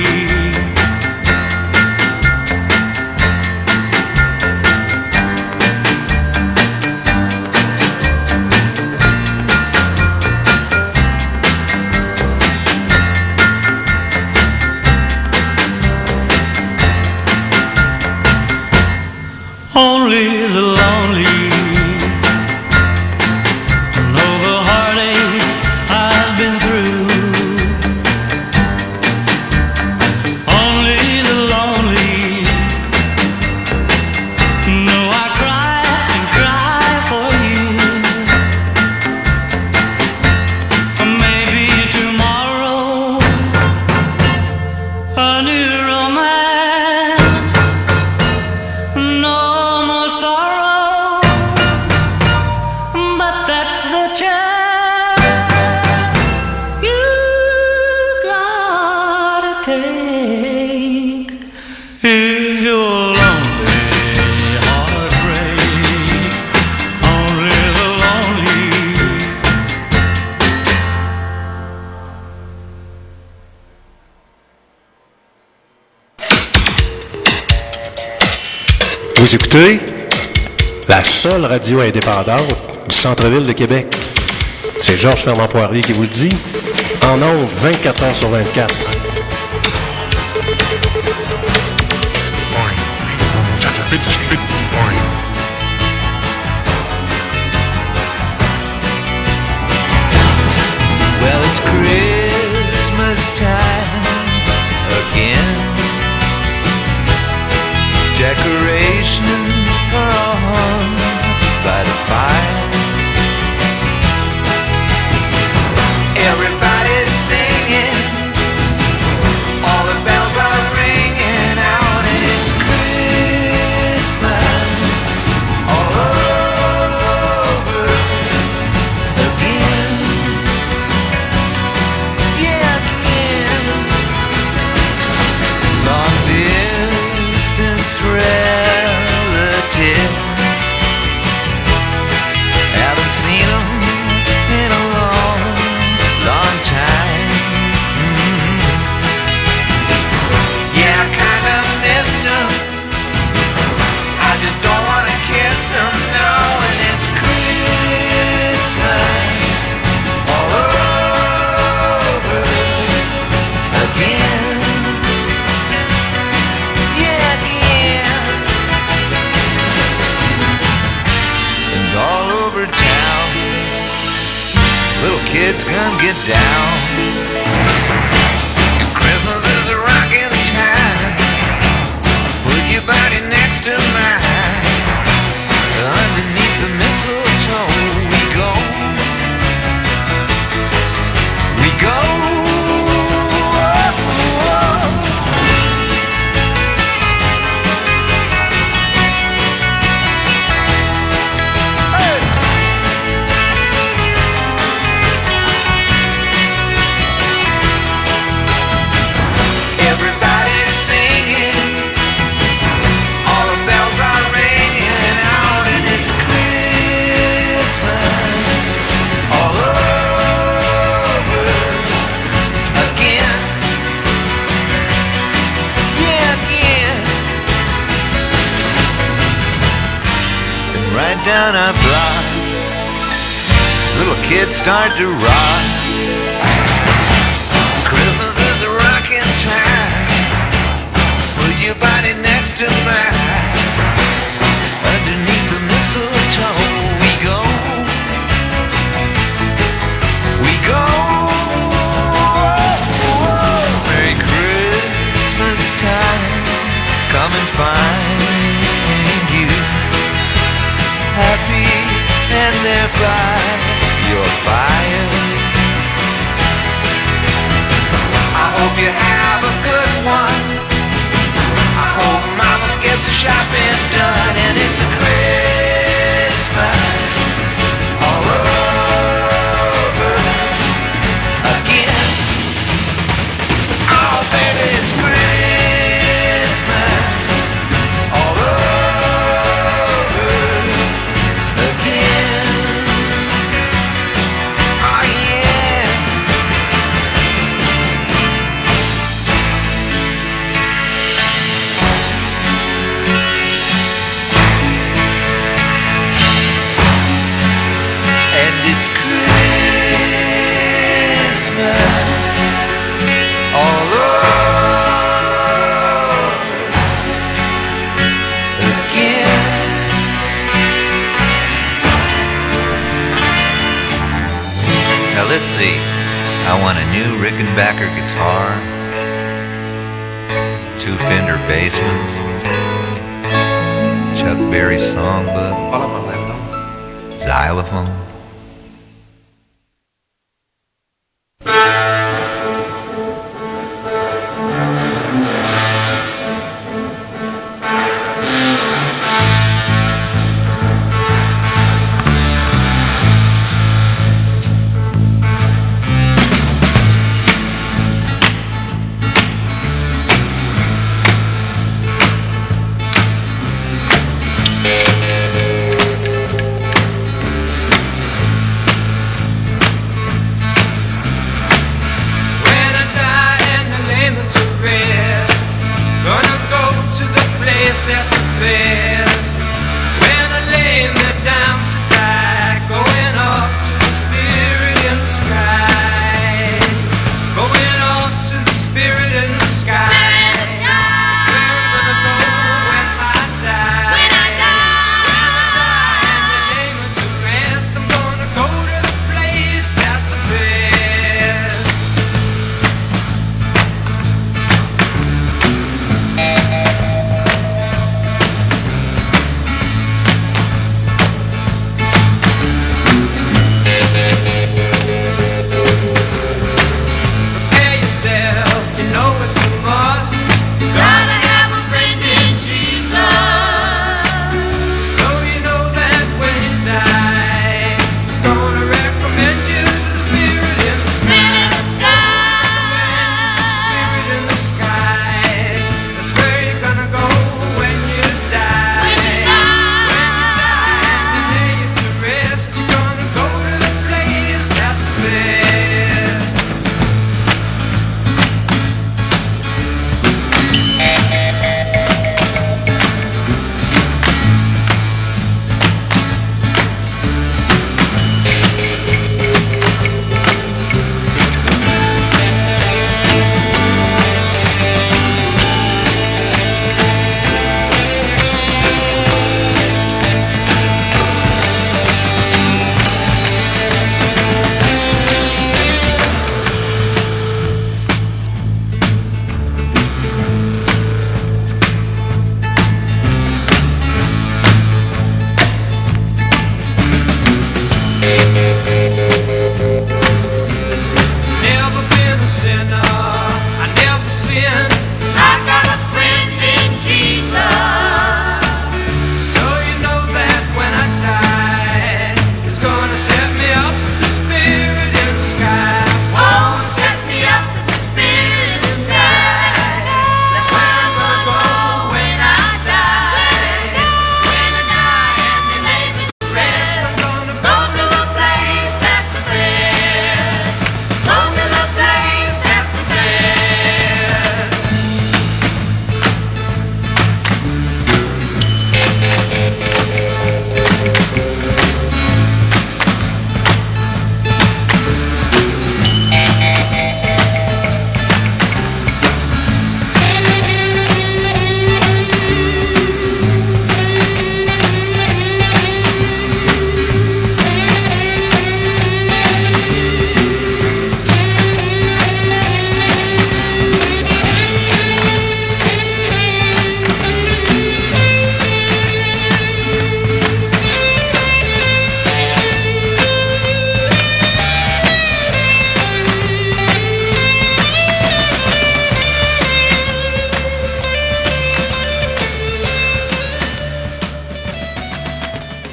[SPEAKER 3] Only the lonely know the heartaches I've been through. Only the lonely know I cry and cry for you. Maybe tomorrow a new romance. No more sorrow, but that's the chance you gotta take. If you're lonely, heartbreak, only the lonely.
[SPEAKER 1] Vous écoutez la seule radio indépendante du centre-ville de Québec. C'est Georges Fernand Poirier qui vous le dit. En ondes, 24 heures sur 24.
[SPEAKER 6] decorations are all hung by the fire. Everybody's singing, all the bells are ringing out, and it's Christmas all over again. Yeah, again. Long distance relatives, haven't seen them in a long, long time. Yeah, I kinda missed them. I just don't wanna kiss them, no. And it's Christmas all over again. Yeah, again. And all over town, little kids gonna get down. And Christmas is a rockin' time. Put your body next to mine. Underneath the mistletoe we go. We go. Everybody's singing, all the bells are ringing out, and it's Christmas all over again. Yeah, again. And right down our block, little kids start to rock. Christmas is a rockin' time. Put your body next to mine. Underneath the mistletoe we go. We go. Merry Christmas time. Come and find you happy and there by your fire. I hope you have a good one. I hope Mama gets the shopping done, and it's a Christmas all over again. Oh, baby, it's Christmas all over again. Oh, yeah. And it's Christmas all over again. Now let's see. I want a new Rickenbacker guitar, 2 Fender Bassmans, Chuck Berry songbook, xylophone,